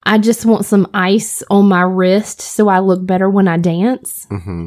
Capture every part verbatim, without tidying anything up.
I just want some ice on my wrist so I look better when I dance. Mm-hmm.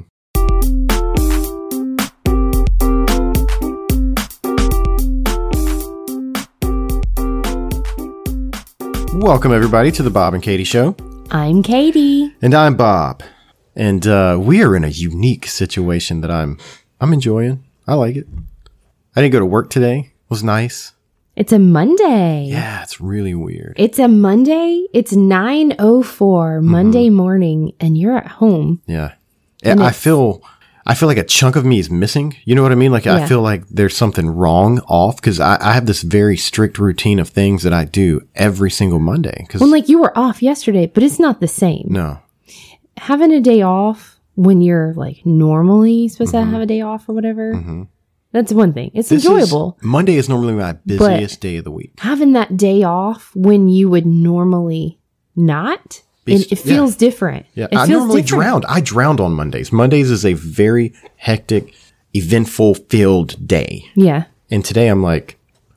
Welcome, everybody, to the Bob and Katie Show. I'm Katie. And I'm Bob. And uh, we are in a unique situation that I'm I'm enjoying. I like it. I didn't go to work today. It was nice. It's a Monday. Yeah, it's really weird. It's a Monday. It's nine oh four mm-hmm. Monday morning, and you're at home. Yeah. And I feel... I feel like a chunk of me is missing. You know what I mean? Like, yeah. I feel like there's something wrong off because I, I have this very strict routine of things that I do every single Monday. Well, like you were off yesterday, but it's not the same. No. Having a day off when you're like normally supposed mm-hmm. to have a day off or whatever, mm-hmm. that's one thing. It's this enjoyable. Is, Monday is normally my busiest day of the week. Having that day off when you would normally not... It, it feels yeah. different. Yeah, it I feels normally different. drowned. I drowned on Mondays. Mondays is a very hectic, eventful filled day. Yeah. And today I'm like,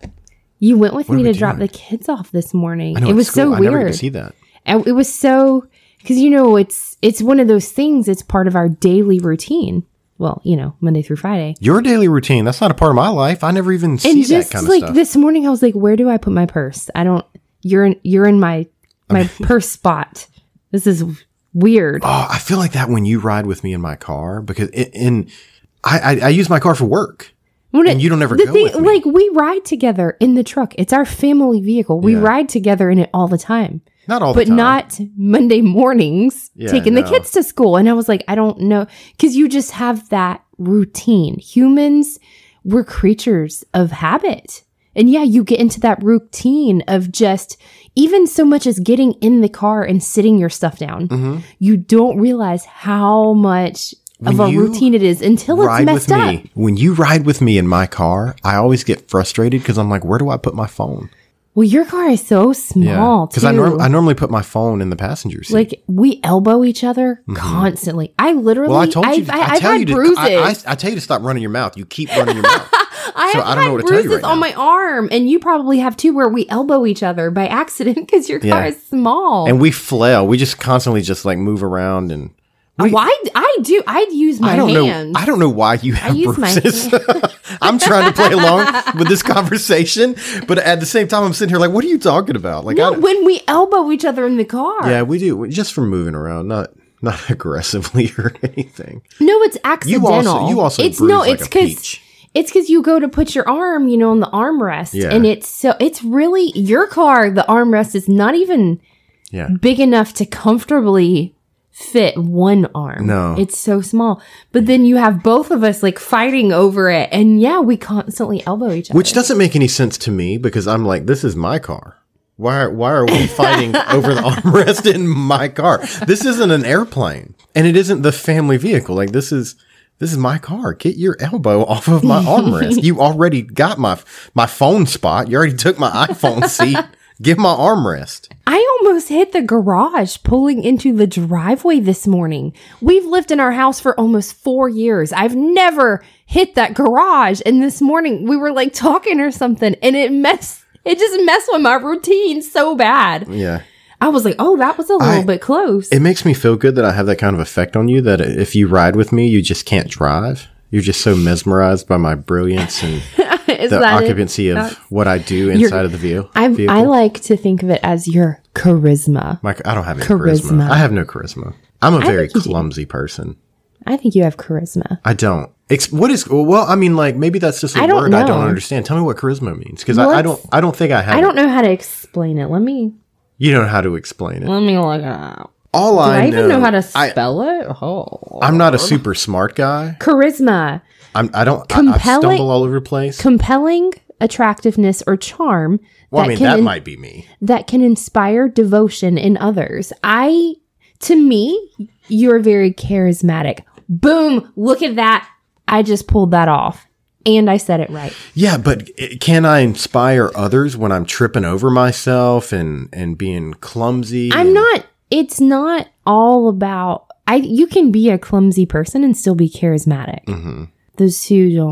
you went with me to doing? drop the kids off this morning. I know, it was school. so I weird. never get to see that. And it was so because you know it's it's one of those things. It's part of our daily routine. Well, you know, Monday through Friday. Your daily routine. That's not a part of my life. I never even see and just that kind like of stuff. This morning, I was like, where do I put my purse? I don't. You're in. You're in my my purse spot. This is weird. Oh, I feel like that when you ride with me in my car because it, in I, I I use my car for work, when and it, you don't ever the go thing, with me. Like we ride together in the truck. It's our family vehicle. We yeah. ride together in it all the time. Not all the but time, but not Monday mornings yeah, taking no. the kids to school. And I was like, I don't know, because you just have that routine. Humans, we're creatures of habit. And yeah, you get into that routine of just, even so much as getting in the car and sitting your stuff down. Mm-hmm. You don't realize how much when of a routine it is until it's messed up. Me, when you ride with me in my car, I always get frustrated because I'm like, where do I put my phone? Well, your car is so small, yeah, because I, norm- I normally put my phone in the passenger seat. Like, we elbow each other mm-hmm. constantly. I literally, well, I told you, I've, I, I've I tell had you to, bruises. I, I, I tell you to stop running your mouth. You keep running your mouth. I so have I don't had know what to bruises tell you right on now. my arm, and you probably have too, where we elbow each other by accident because your car yeah. is small. And we flail. We just constantly just like move around and. We, oh, I, I do. I'd use my I don't hands. Know, I don't know why you have I use bruises. My I'm trying to play along with this conversation, but at the same time, I'm sitting here like, what are you talking about? Like, no, I, when we elbow each other in the car. Yeah, we do. Just from moving around, not not aggressively or anything. No, it's accidental. You also, you also it's bruise no, like it's a peach. It's because you go to put your arm, you know, on the armrest, yeah. and it's so it's really your car. The armrest is not even yeah. big enough to comfortably fit one arm. No, it's so small. But then you have both of us like fighting over it, and yeah, we constantly elbow each other, which doesn't make any sense to me because I'm like, this is my car. Why? Why are we fighting over the armrest in my car? This isn't an airplane, and it isn't the family vehicle. Like this is. This is my car. Get your elbow off of my armrest. You already got my my phone spot. You already took my iPhone seat. Give my armrest. I almost hit the garage pulling into the driveway this morning. We've lived in our house for almost four years. I've never hit that garage. And this morning we were like talking or something, and it messed. It just messed with my routine so bad. Yeah. I was like, oh, that was a little I, bit close. It makes me feel good that I have that kind of effect on you, that if you ride with me, you just can't drive. You're just so mesmerized by my brilliance and the occupancy it? of That's, what I do inside of the vehicle. I, I like to think of it as your charisma. My, I don't have any charisma. charisma. I have no charisma. I'm a very clumsy do. person. I think you have charisma. I don't. Ex- what is, well, I mean, like, maybe that's just a I word know. I don't understand. Tell me what charisma means. Because I, I don't I don't think I have I don't it. know how to explain it. Let me... You don't know how to explain it. Let me look it up. All Do I, I even know, know how to spell I, it? Oh. I'm not a super smart guy. Charisma. I'm, I don't. I, I stumble all over the place. Compelling attractiveness or charm. Well, I mean, that in, might be me. That can inspire devotion in others. I, to me, you're very charismatic. Boom! Look at that. I just pulled that off. And I said it right. Yeah, but can I inspire others when I'm tripping over myself and, and being clumsy? I'm and- not. It's not all about... I. You can be a clumsy person and still be charismatic. Mm-hmm. Those two don't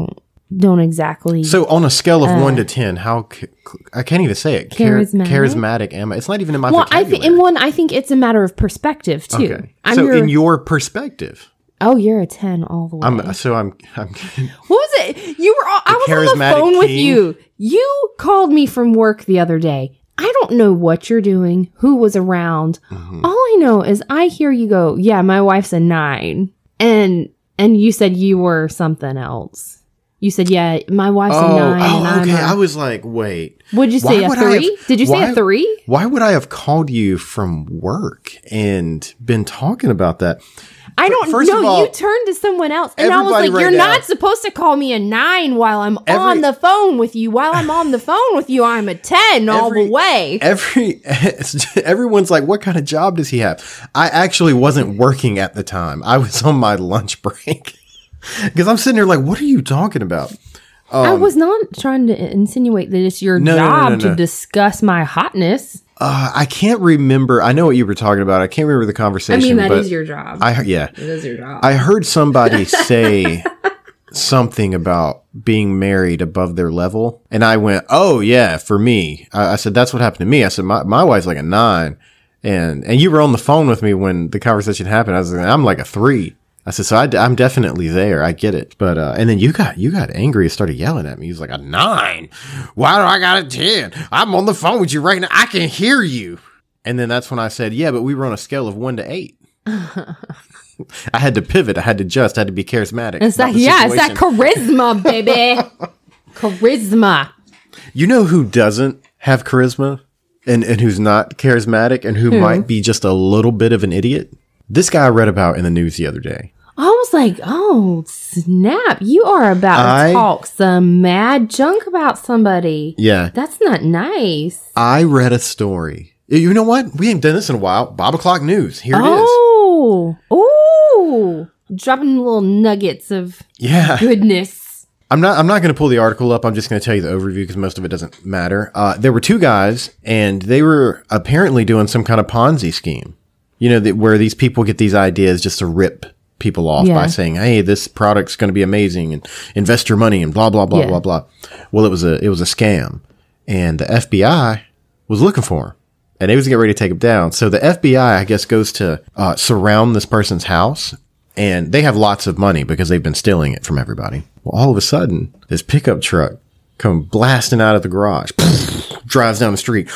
don't exactly. So on a scale of uh, one to ten, how I can't even say it. Charismatic. Charismatic am I? It's not even in my well, vocabulary. Well, I think in one, I think it's a matter of perspective too. Okay. I'm so your, in your perspective, oh, you're a ten all the way. I'm, so I'm. I'm what was it? You were. All, I was on the phone king. with you. You called me from work the other day. I don't know what you're doing. Who was around? Mm-hmm. All I know is I hear you go. Yeah, my wife's a nine, and and you said you were something else. You said, yeah, my wife's oh, a nine. Oh, and okay. I'm a, I was like, wait. Would you say a three? Have, Did you why, say a three? Why would I have called you from work and been talking about that? I don't First know. Of all, you turned to someone else. And I was like, right you're now, not supposed to call me a nine while I'm every, on the phone with you. While I'm on the phone with you, I'm a ten every, all the way. Every Everyone's like, what kind of job does he have? I actually wasn't working at the time. I was on my lunch break. Because I'm sitting there like, what are you talking about? Um, I was not trying to insinuate that it's your no, job no, no, no, no. to discuss my hotness. Uh, I can't remember. I know what you were talking about. I can't remember the conversation. I mean, that but is your job. I Yeah. It is your job. I heard somebody say something about being married above their level. And I went, oh, yeah, for me. I, I said, that's what happened to me. I said, my, my wife's like a nine. And and you were on the phone with me when the conversation happened. I was like, I'm like a three. I said, so I, I'm definitely there. I get it. But, uh, and then you got, you got angry and started yelling at me. He was like, a nine? Why do I got a ten? I'm on the phone with you right now. I can hear you. And then that's when I said, yeah, but we were on a scale of one to eight. I had to pivot. I had to adjust. I had to be charismatic. It's that, yeah, it's that charisma, baby. Charisma. You know who doesn't have charisma and, and who's not charismatic and who hmm. might be just a little bit of an idiot? This guy I read about in the news the other day. I was like, oh, snap. You are about I, to talk some mad junk about somebody. Yeah. That's not nice. I read a story. You know what? We ain't done this in a while. Bob O'Clock News. Here it oh. is. Oh. Ooh. Dropping little nuggets of yeah. goodness. I'm not I'm not going to pull the article up. I'm just going to tell you the overview because most of it doesn't matter. Uh, there were two guys, and they were apparently doing some kind of Ponzi scheme. You know, that where these people get these ideas just to rip people off yeah. by saying, hey, this product's going to be amazing and invest your money and blah, blah, blah, yeah. blah, blah. Well, it was a it was a scam. And the F B I was looking for him. And they was getting ready to take him down. So the F B I, I guess, goes to uh, surround this person's house. And they have lots of money because they've been stealing it from everybody. Well, all of a sudden, this pickup truck come blasting out of the garage, drives down the street,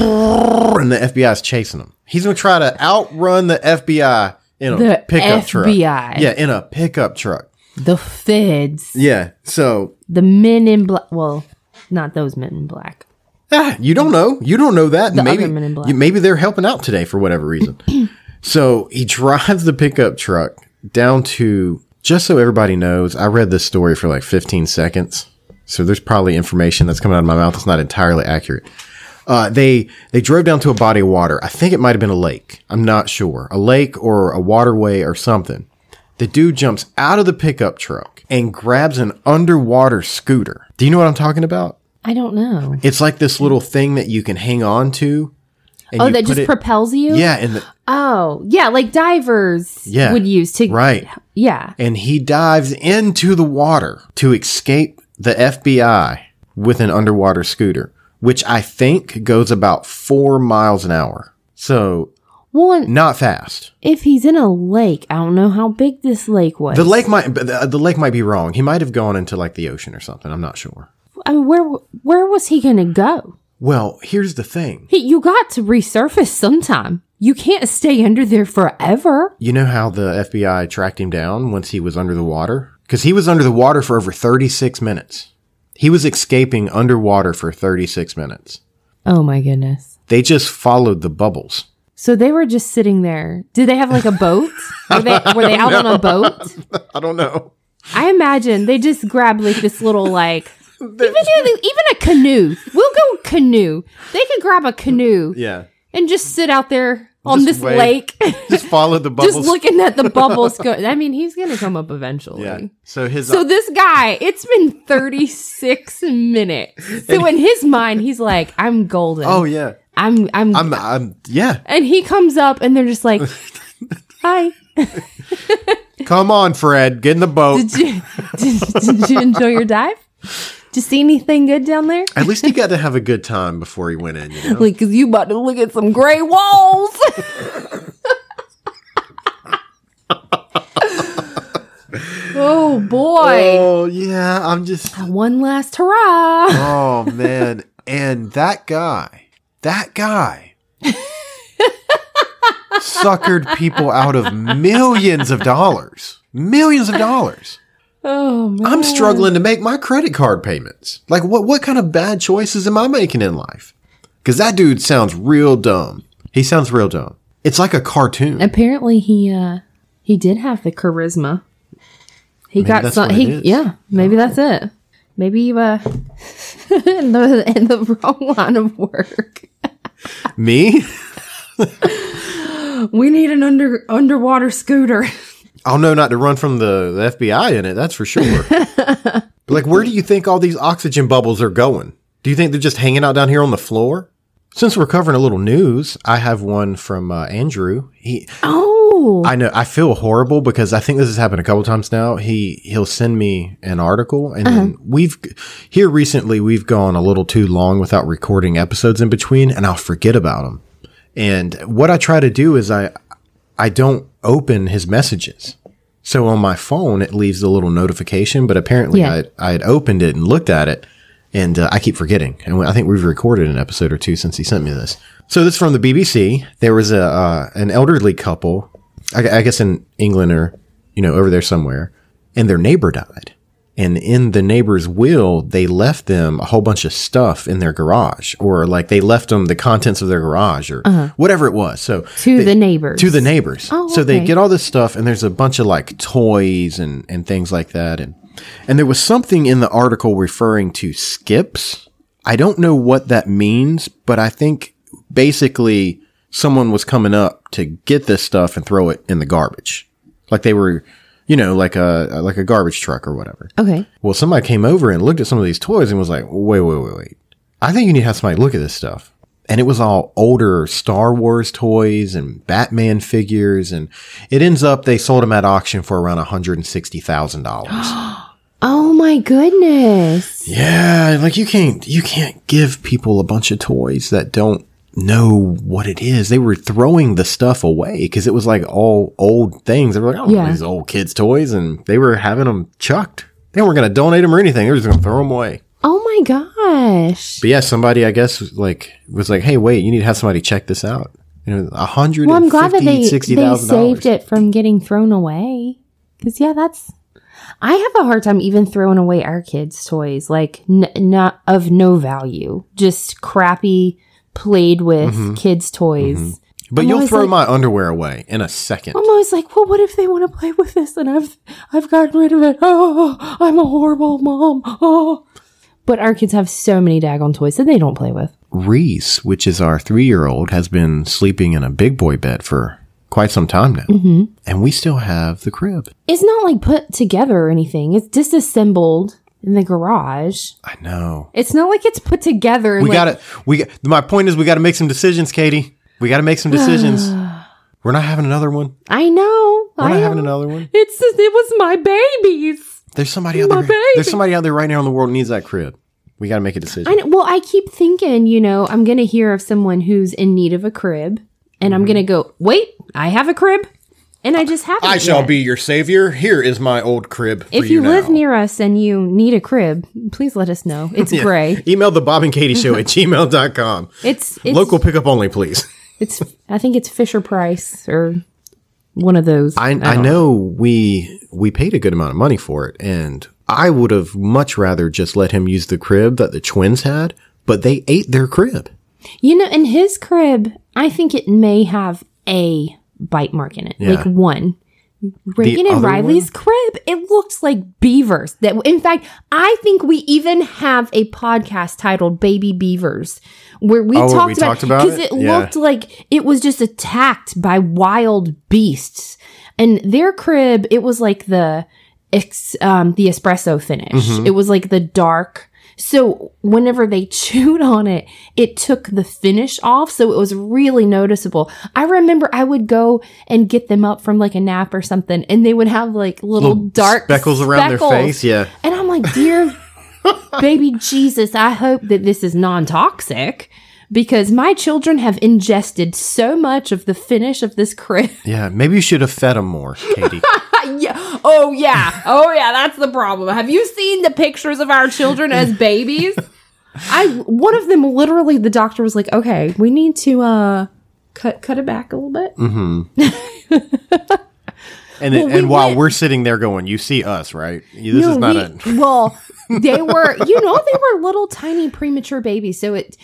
and the F B I is chasing him. He's going to try to outrun the F B I in a the pickup F B I. truck. Yeah, in a pickup truck. The feds. Yeah, so. The men in black. Well, not those men in black. Ah, you don't know. You don't know that. The maybe, other men in black. Maybe they're helping out today for whatever reason. So he drives the pickup truck down to, just so everybody knows, I read this story for like fifteen seconds. So there's probably information that's coming out of my mouth that's not entirely accurate. Uh, they, they drove down to a body of water. I think it might have been a lake. I'm not sure. A lake or a waterway or something. The dude jumps out of the pickup truck and grabs an underwater scooter. Do you know what I'm talking about? I don't know. It's like this little thing that you can hang on to. And oh, that just it, propels you? Yeah. And the, oh, yeah. Like divers yeah, would use to. Right. Yeah. And he dives into the water to escape the F B I with an underwater scooter, which I think goes about four miles an hour. So, well, not fast. If he's in a lake, I don't know how big this lake was. The lake might, the, the lake might be wrong. He might have gone into like the ocean or something. I'm not sure. I mean, where where was he going to go? Well, here's the thing. He, you got to resurface sometime. You can't stay under there forever. You know how the F B I tracked him down once he was under the water? Because he was under the water for over thirty-six minutes. He was escaping underwater for thirty-six minutes. Oh, my goodness. They just followed the bubbles. So they were just sitting there. Did they have like a boat? Were they, were they out know. on a boat? I don't know. I imagine they just grabbed like this little like... even, even a canoe. We'll go canoe. They could grab a canoe. Yeah. And just sit out there on just this wait. lake. Just follow the bubbles. Just looking at the bubbles go. I mean, he's going to come up eventually. Yeah. So his. So this guy, it's been thirty-six minutes. So in his mind, he's like, I'm golden. Oh, yeah. I'm, I'm, I'm, I'm, yeah. And he comes up and they're just like, hi. Come on, Fred. Get in the boat. Did you, did, did you enjoy your dive? Did you see anything good down there? At least he got to have a good time before he went in, you know? Like, because you about to look at some gray walls. Oh, boy. Oh, yeah. I'm just... One last hurrah. Oh, man. And that guy, that guy suckered people out of millions of dollars. Millions of dollars. Oh, man. I'm struggling to make my credit card payments. Like, what, what kind of bad choices am I making in life? Because that dude sounds real dumb. He sounds real dumb. It's like a cartoon. Apparently, he uh, he did have the charisma. He Maybe got some. He yeah. Maybe that's it. Maybe you uh, in the in the wrong line of work. Me? We need an under underwater scooter. I'll know not to run from the, the F B I in it, that's for sure. But like, where do you think all these oxygen bubbles are going? Do you think they're just hanging out down here on the floor? Since we're covering a little news, I have one from uh, Andrew. He, oh, I know. I feel horrible because I think this has happened a couple times now. He he'll send me an article, and uh-huh. then we've here recently we've gone a little too long without recording episodes in between, and I'll forget about them. And what I try to do is I I don't open his messages. So on my phone, it leaves a little notification, but apparently yeah. I, I had opened it and looked at it, and uh, I keep forgetting. And I think we've recorded an episode or two since he sent me this. So this is from the B B C. There was a uh, an elderly couple, I, I guess in England or, you know, over there somewhere, and their neighbor died. And in the neighbor's will, they left them a whole bunch of stuff in their garage, or like they left them the contents of their garage or uh-huh. whatever it was. So to they, the neighbors, to the neighbors. Oh, so okay. they get all this stuff, and there's a bunch of like toys and, and things like that. And, and there was something in the article referring to skips. I don't know what that means, but I think basically someone was coming up to get this stuff and throw it in the garbage. Like they were, you know, like a, like a garbage truck or whatever. Okay. Well, somebody came over and looked at some of these toys and was like, wait, wait, wait, wait. I think you need to have somebody look at this stuff. And it was all older Star Wars toys and Batman figures. And it ends up, they sold them at auction for around one hundred sixty thousand dollars. Oh my goodness. Yeah. Like you can't, you can't give people a bunch of toys that don't know what it is. They were throwing the stuff away because it was like all old things. They were like, oh, yeah. these old kids' toys, and they were having them chucked. They weren't going to donate them or anything. They were just going to throw them away. Oh my gosh. But yeah, somebody I guess was like was like, hey, wait, you need to have somebody check this out. You know, a hundred. Well, I'm glad that they they saved it from getting thrown away. Because yeah, that's. I have a hard time even throwing away our kids' toys, like n- not of no value, just crappy. Played with mm-hmm. kids' toys. Mm-hmm. But I'm you'll throw like, my underwear away in a second. I'm always like, well, what if they want to play with this and I've I've gotten rid of it? Oh, I'm a horrible mom. Oh. But our kids have so many daggone toys that they don't play with. Reese, which is our three-year-old, has been sleeping in a big boy bed for quite some time now. Mm-hmm. And we still have the crib. It's not like put together or anything. It's disassembled. In the garage. I know. It's not like it's put together. We like- gotta, we, my point is we gotta make some decisions, Katie. We gotta make some decisions. We're not having another one. I know. We're I not know. having another one. It's, it was my babies. There's somebody out my there. Baby. There's somebody out there right now in the world who needs that crib. We gotta make a decision. I know. Well, I keep thinking, you know, I'm going to hear of someone who's in need of a crib and mm-hmm. I'm going to go, wait, I have a crib. And I just haven't I shall yet. be your savior. Here is my old crib for If you, you live now. near us and you need a crib, please let us know. It's yeah. gray. Email the Bob and Katie Show at gmail dot com. It's, it's local pickup only, please. It's I think it's Fisher Price or one of those. I, I, I know, know we we paid a good amount of money for it, and I would have much rather just let him use the crib that the twins had, but they ate their crib. You know, in his crib, I think it may have a bite mark in it, yeah. like one. Reagan and Riley's one? crib, it looks like beavers. That, in fact, I think we even have a podcast titled "Baby Beavers," where we oh, talked we about because it, it yeah. looked like it was just attacked by wild beasts. And their crib, it was like the ex, um, the espresso finish. Mm-hmm. It was like the dark. So whenever they chewed on it, it took the finish off. So it was really noticeable. I remember I would go and get them up from like a nap or something, and they would have like little, little dark speckles, speckles around their face. Yeah. And I'm like, dear, Baby Jesus, I hope that this is non-toxic because my children have ingested so much of the finish of this crib. Yeah, maybe you should have fed them more, Katie. Yeah. Oh, yeah. Oh, yeah. That's the problem. Have you seen the pictures of our children as babies? I one of them literally, the doctor was like, "Okay, we need to uh cut cut it back a little bit." Mm-hmm. and well, and we while went, we're sitting there going, "You see us, right? This no, is not we, a." Well, they were, you know, they were little tiny premature babies, so it.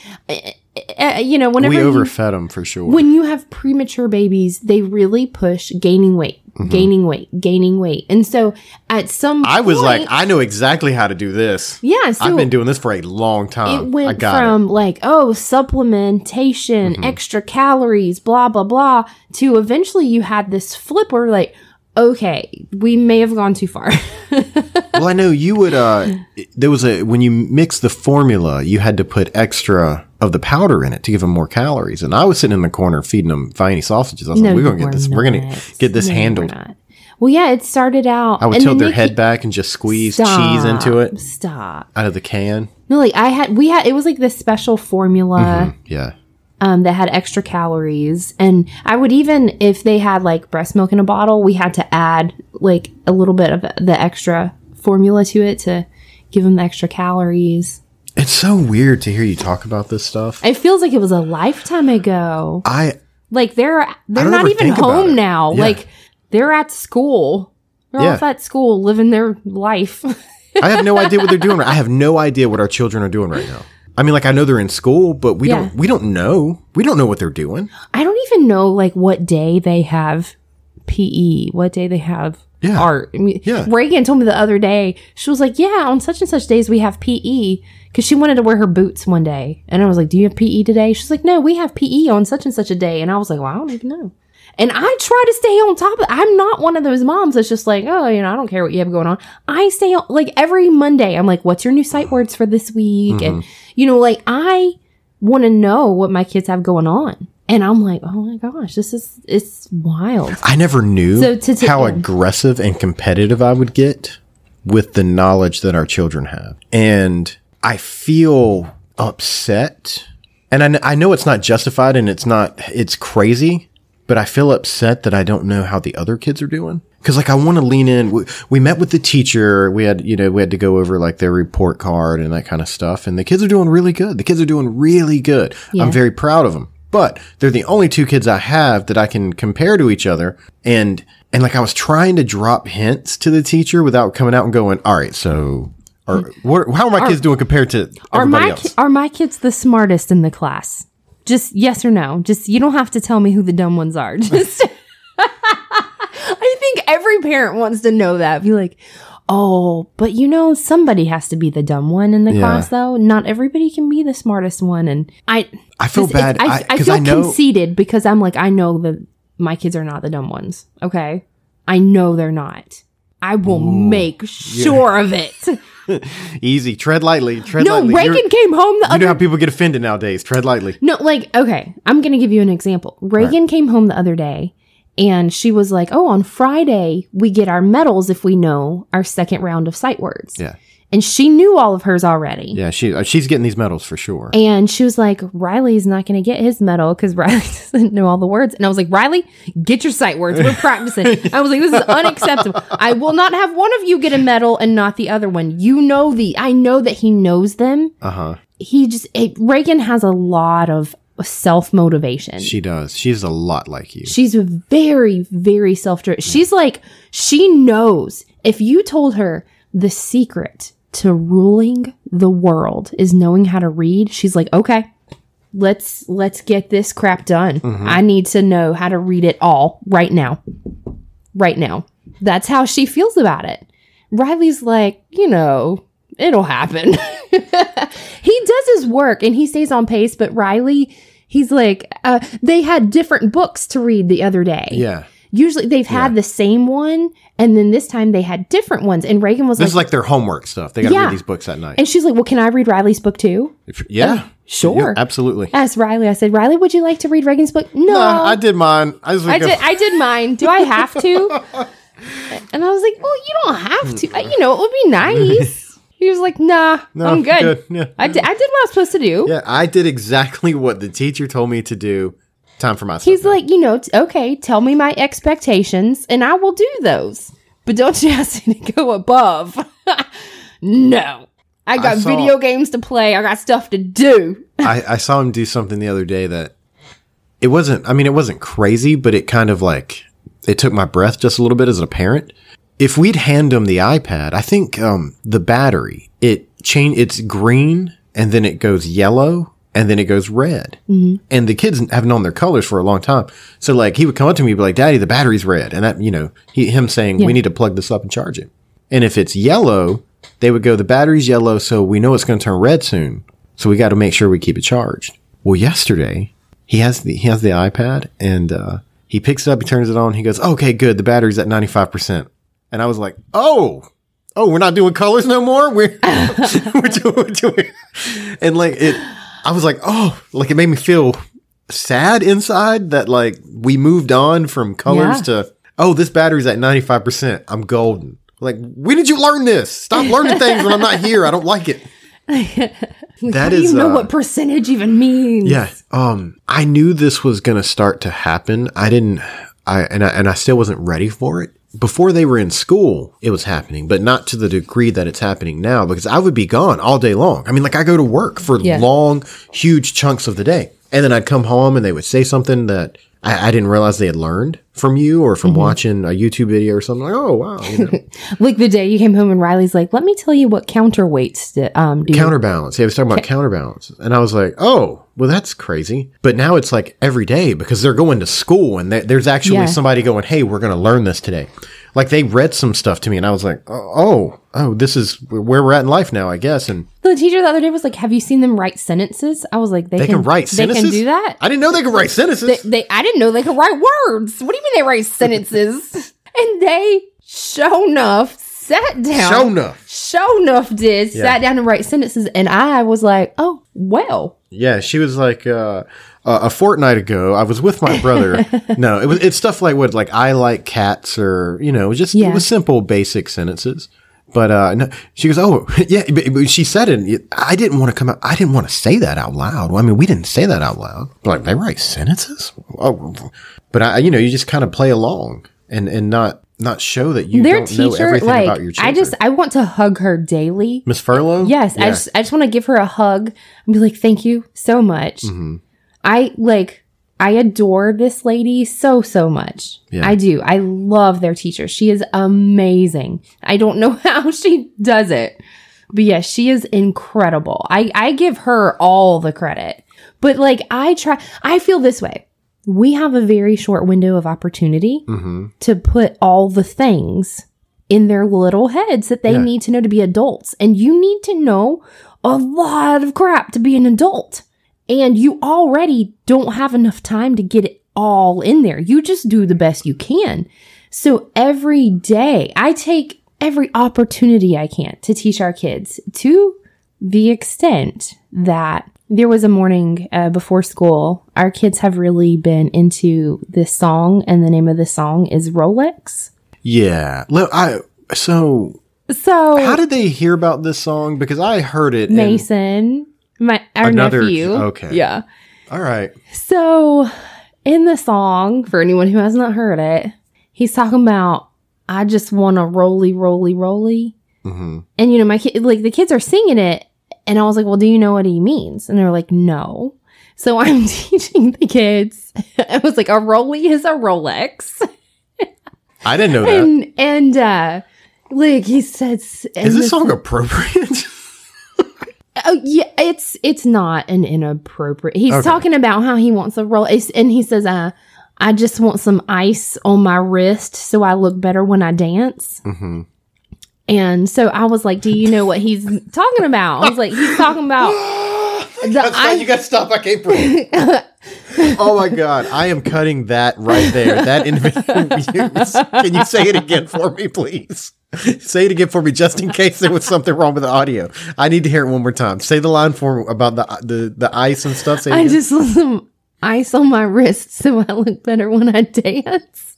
Uh, you know, whenever we you, overfed them for sure. When you have premature babies, they really push gaining weight, mm-hmm. gaining weight, gaining weight. And so at some I point, was like, I know exactly how to do this. Yeah. So I've been doing this for a long time. It went I got from it. like, oh, supplementation, mm-hmm. extra calories, blah, blah, blah, to eventually you had this flip where like, okay, we may have gone too far. Well, I know you would, uh, there was a, when you mix the formula, you had to put extra of the powder in it to give them more calories. And I was sitting in the corner feeding them Viennese sausages. I was no, like, we're going to get this, not. we're going to get this no, handled. Well, yeah, it started out. I would tilt their head back and just squeeze stop, cheese into it. Stop. Out of the can. No, like I had, we had, it was like this special formula. Mm-hmm. Yeah. Um, that had extra calories. And I would even, if they had like breast milk in a bottle, we had to add like a little bit of the extra formula to it to give them the extra calories. It's so weird to hear you talk about this stuff. It feels like it was a lifetime ago. I like they're they're not even home now. Yeah. Like they're at school. They're yeah. off at school living their life. I have no idea what they're doing. I have no idea what our children are doing right now. I mean, like I know they're in school, but we yeah. don't we don't know. We don't know what they're doing. I don't even know like what day they have P E, what day they have yeah. art. I mean, yeah. Reagan told me the other day, she was like, yeah, on such and such days we have P E because she wanted to wear her boots one day. And I was like, do you have P E today? She's like, no, we have P E on such and such a day. And I was like, well, I don't even know. And I try to stay on top of it. I'm not one of those moms that's just like, oh, you know, I don't care what you have going on. I stay on, like, every Monday, I'm like, what's your new sight words for this week? Mm-hmm. And, you know, like, I want to know what my kids have going on. And I'm like, oh my gosh, this is, it's wild. I never knew so to, to, how yeah. aggressive and competitive I would get with the knowledge that our children have. And I feel upset. And I, I know it's not justified and it's not, it's crazy. But I feel upset that I don't know how the other kids are doing. Cause like I want to lean in. We, we met with the teacher. We had, you know, we had to go over like their report card and that kind of stuff. And the kids are doing really good. The kids are doing really good. Yeah. I'm very proud of them. But they're the only two kids I have that I can compare to each other. And, and like I was trying to drop hints to the teacher without coming out and going, all right, so or what, how are my are, kids doing compared to everybody are my, else? Are my kids the smartest in the class? Just yes or no. Just, you don't have to tell me who the dumb ones are. Just, I think every parent wants to know that. Be like, oh, but you know, somebody has to be the dumb one in the yeah. class, though. Not everybody can be the smartest one. And I, I feel just, bad. I, I, I feel I know, conceited because I'm like, I know that my kids are not the dumb ones. Okay, I know they're not. I will Ooh, make sure yeah. of it. Easy. Tread lightly. Tread no, lightly. Reagan You're, came home the you other... You know how people get offended nowadays. Tread lightly. No, like, okay. I'm going to give you an example. Reagan right. came home the other day and she was like, oh, on Friday, we get our medals if we know our second round of sight words. Yeah. And she knew all of hers already. Yeah, she uh, she's getting these medals for sure. And she was like, Riley's not going to get his medal because Riley doesn't know all the words. And I was like, Riley, get your sight words. We're practicing. I was like, this is unacceptable. I will not have one of you get a medal and not the other one. You know the, I know that he knows them. Uh-huh. He just, it, Reagan has a lot of self-motivation. She does. She's a lot like you. She's very, very self-driven. Yeah. She's like, she knows if you told her the secret to ruling the world is knowing how to read, she's like, okay, let's let's get this crap done. Mm-hmm. I need to know how to read it all right now. Right now. That's how she feels about it. Riley's like, you know, it'll happen. He does his work and he stays on pace, but Riley, he's like, uh, they had different books to read the other day. Yeah. Usually they've had yeah. the same one, and then this time they had different ones. And Reagan was this like... This is like their homework stuff. They got to yeah. read these books at night. And she's like, well, can I read Riley's book too? If, yeah. Uh, sure. Yeah, absolutely. I asked Riley, I said, Riley, would you like to read Reagan's book? No. Nah, I did mine. I, was like, I, did, I did mine. Do I have to? And I was like, well, you don't have to. You know, it would be nice. He was like, nah, No, I'm good. good. Yeah. I, did, I did what I was supposed to do. Yeah, I did exactly what the teacher told me to do. Time for myself. He's now. like, you know, t- okay, tell me my expectations and I will do those. But don't you ask me to go above. No. I got I saw, video games to play. I got stuff to do. I, I saw him do something the other day that it wasn't, I mean, it wasn't crazy, but it kind of like, it took my breath just a little bit as a parent. If we'd hand him the iPad, I think um, the battery, it change, it's green and then it goes yellow and then it goes red. Mm-hmm. And the kids have known their colors for a long time. So like he would come up to me and be like, Daddy, the battery's red. And that, you know, he, him saying, yeah. we need to plug this up and charge it. And if it's yellow, they would go, the battery's yellow, so we know it's going to turn red soon. So we got to make sure we keep it charged. Well, yesterday he has the, he has the iPad and, uh, he picks it up, he turns it on. He goes, okay, good. The battery's at ninety-five percent. And I was like, oh, oh, we're not doing colors no more. We're, we're, doing, we're doing, and like it, I was like, oh, like it made me feel sad inside that like we moved on from colors yeah. to, oh, this battery's at ninety-five percent. I'm golden. Like, when did you learn this? Stop learning things when I'm not here. I don't like it. Like, that how is, do you know uh, what percentage even means? Yeah. Um, I knew this was going to start to happen. I didn't, I, and I, and I still wasn't ready for it. Before they were in school, it was happening, but not to the degree that it's happening now because I would be gone all day long. I mean, like I go to work for yeah. long, huge chunks of the day. And then I'd come home and they would say something that I, I didn't realize they had learned from you or from mm-hmm. watching a YouTube video or something. Like, oh, wow. You know. Like the day you came home and Riley's like, let me tell you what counterweights to, um, do. Counterbalance. Yeah, he was talking about Ca- counterbalance. And I was like, oh, well, that's crazy. But now it's like every day because they're going to school and they, there's actually yeah. somebody going, hey, we're going to learn this today. Like they read some stuff to me and I was like, oh, oh, this is where we're at in life now, I guess. And the teacher the other day was like, have you seen them write sentences? I was like, they, they can, can write sentences. They can do that. I didn't know they could write sentences. They, they, I didn't know they could write words. What do you mean they write sentences? And they, show enough, sat down. Show enough. Show enough did, yeah. sat down and write sentences. And I was like, oh, well. Yeah, she was like, uh, uh, a fortnight ago, I was with my brother. No, it was, it's stuff like what, like, I like cats or, you know, just, yeah. it was simple, basic sentences. But, uh, no, she goes, oh, yeah, but, but she said it. I didn't want to come out. I didn't want to say that out loud. Well, I mean, we didn't say that out loud. Like, they write sentences? Oh, but I, you know, you just kind of play along and, and not, not show that you Their don't teacher, know everything like, about your children. I just, I want to hug her daily. Miss Furlow? Yes. Yeah. I just, I just want to give her a hug and be like, thank you so much. Mm-hmm. I, like, I adore this lady so, so much. Yeah. I do. I love their teacher. She is amazing. I don't know how she does it. But yes, she is incredible. I, I give her all the credit. But like, I try, I feel this way. We have a very short window of opportunity mm-hmm. to put all the things in their little heads that they yeah. need to know to be adults. And you need to know a lot of crap to be an adult. And you already don't have enough time to get it all in there. You just do the best you can. So every day, I take every opportunity I can to teach our kids to the extent that there was a morning uh, before school. Our kids have really been into this song, and the name of the song is Rolex. Yeah. I, so, so how did they hear about this song? Because I heard it. Mason. My our Another, nephew. Okay. Yeah. All right. So in the song, for anyone who has not heard it, he's talking about, I just want to roly, roly, roly. Mm-hmm. And, you know, my kid, like the kids are singing it. And I was like, well, do you know what he means? And they're like, no. So I'm teaching the kids. I was like, a roly is a Rolex. I didn't know that. And, and uh, like he says, is this song appropriate? Oh yeah, it's it's not an inappropriate. He's okay. talking about how he wants a roll, and he says, "Uh, I just want some ice on my wrist so I look better when I dance." Mm-hmm. And so I was like, "Do you know what he's talking about?" I was like, "He's talking about the ice." You got to stop! I can't breathe. Oh my god, I am cutting that right there. That individual. Can you say it again for me, please? Say it again for me, just in case there was something wrong with the audio. I need to hear it one more time. Say the line for me about the the, the ice and stuff. Say I just want some ice on my wrist so I look better when I dance.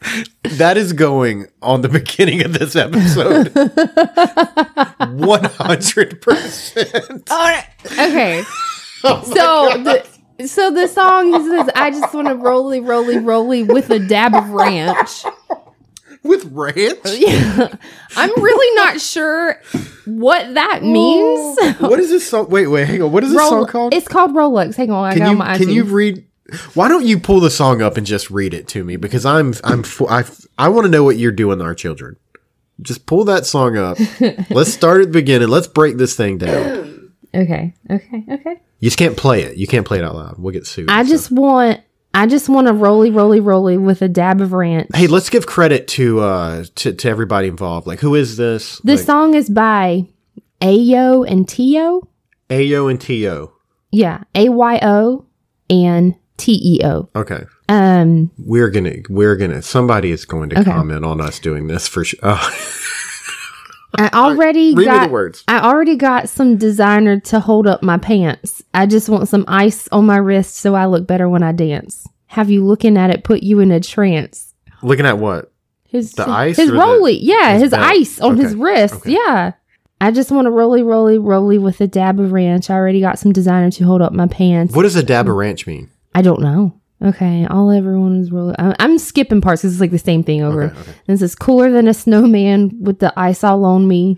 That is going on the beginning of this episode. one hundred percent. Okay. Oh so the so the song says, I just want to roly, roly, roly with a dab of ranch. With ranch? Yeah. I'm really not sure what that means. What is this song? Wait, wait, hang on. What is this Roll- song called? It's called Rolex. Hang on. I can got you, my Can you read... Why don't you pull the song up and just read it to me? Because I'm, I'm, I, I want to know what you're doing to our children. Just pull that song up. Let's start at the beginning. Let's break this thing down. Okay. Okay. Okay. You just can't play it. You can't play it out loud. We'll get sued. I just so. want, I just want to roly, roly, roly with a dab of ranch. Hey, let's give credit to, uh, to, to everybody involved. Like, who is this? This like, song is by Ayo and Tio. Ayo and Tio. Yeah. A Y O and T E O. Okay. Um, we're gonna, we're gonna, somebody is going to okay. comment on us doing this for sure. Oh. I already Read got, me the words. I already got some designer to hold up my pants. I just want some ice on my wrist so I look better when I dance. Have you looking at it put you in a trance? Looking at what? His, the ice? His roly. The, yeah, his, his ice on okay. his wrist. Okay. Yeah. I just want to roly, roly, roly with a dab of ranch. I already got some designer to hold up my pants. What does a dab of ranch mean? I don't know. Okay, all everyone is rolling. I'm skipping parts because it's like the same thing over. Okay, okay. This is cooler than a snowman with the ice all on me.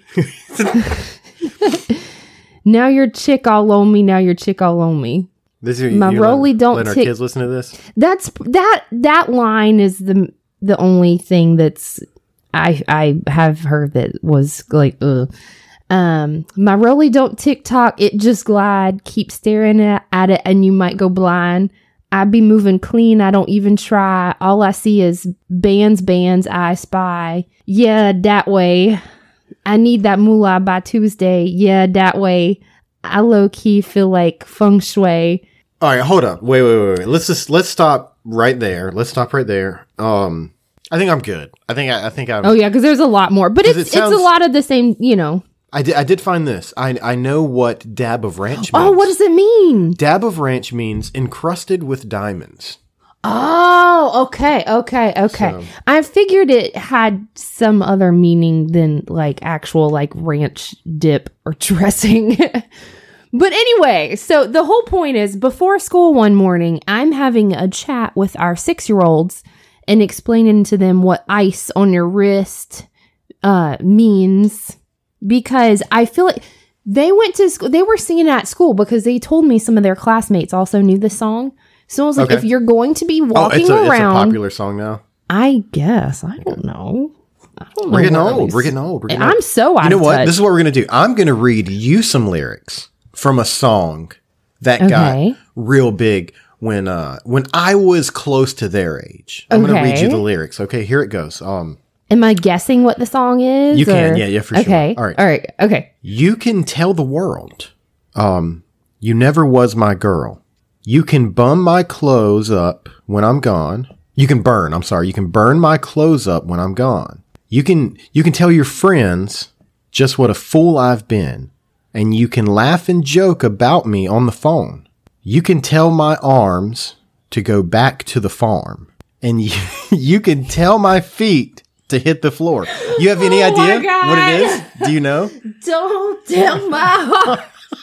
Now your chick all on me. Now your chick all on me. This is my roly let, don't let our tick. kids listen to this. That's that that line is the the only thing that's I I have heard that was like ugh. Um, my roly don't tick tock. It just glide. Keep staring at, at it, and you might go blind. I be moving clean, I don't even try. All I see is bands, bands, I spy. Yeah, that way. I need that moolah by Tuesday. Yeah, that way. I low-key feel like feng shui. All right, hold up. Wait, wait, wait, wait. Let's just, let's stop right there. Let's stop right there. Um, I think I'm good. I think I, I think I'm... Oh, yeah, because there's a lot more. But it's it sounds, it's a lot of the same, you know... I did, I did find this. I I know what dab of ranch means. Oh, what does it mean? Dab of ranch means encrusted with diamonds. Oh, okay, okay, okay. So, I figured it had some other meaning than like actual like ranch dip or dressing. But anyway, so the whole point is before school one morning, I'm having a chat with our six-year-olds and explaining to them what ice on your wrist uh, means. Because I feel like they went to school, they were singing it at school because they told me some of their classmates also knew the song. So I was like, okay. If you're going to be walking oh, it's a, around. It's a popular song now. I guess. I don't know. I don't know. We're getting old. We're getting old. We're getting I'm old. so out You know of what? touch. This is what we're going to do. I'm going to read you some lyrics from a song that okay. got real big when uh, when I was close to their age. I'm okay. going to read you the lyrics. Okay, here it goes. Um. Am I guessing what the song is? You can, or? yeah, yeah, for sure. Okay. All right. All right. Okay. You can tell the world, um, you never was my girl. You can bum my clothes up when I'm gone. You can burn, I'm sorry, you can burn my clothes up when I'm gone. You can, you can tell your friends just what a fool I've been. And you can laugh and joke about me on the phone. You can tell my arms to go back to the farm. And you, you can tell my feet to hit the floor. You have any oh idea what it is? Do you know? Don't tell my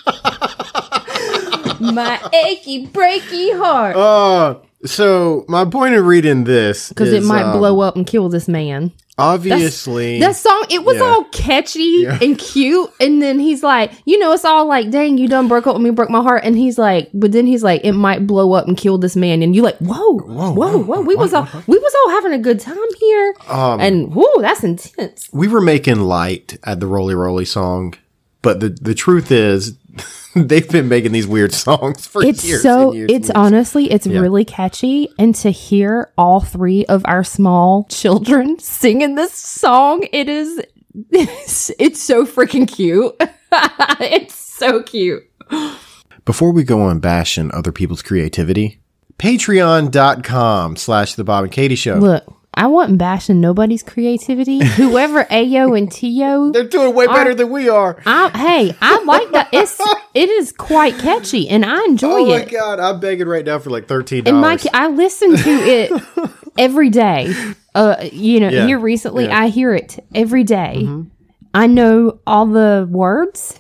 heart. My achy, breaky heart. Uh, so my point of reading this because it might um, blow up and kill this man. Obviously. That song, it was yeah. all catchy yeah. and cute. And then he's like, you know, it's all like, dang, you done broke up with me, broke my heart. And he's like, but then he's like, it might blow up and kill this man. And you like, whoa, whoa, whoa, whoa. We whoa, was all whoa. we was all having a good time here. Um, and whoo, that's intense. We were making light at the Roly Roly song. But the, the truth is, they've been making these weird songs for it's years. So, and years it's and years. honestly, it's yeah. really catchy. And to hear all three of our small children singing this song, it is, it's, it's so freaking cute. It's so cute. Before we go on bashing other people's creativity, patreon.com slash the Bob and Katie Show. Look. I wasn't bashing nobody's creativity. Whoever Ayo and Tio, they're doing way better are, than we are. I, hey, I like that. It's it is quite catchy, and I enjoy it. Oh my it. god, I'm begging right now for like thirteen dollars. And my, I listened to it every day. Uh, you know, Yeah. here recently, Yeah. I hear it every day. Mm-hmm. I know all the words.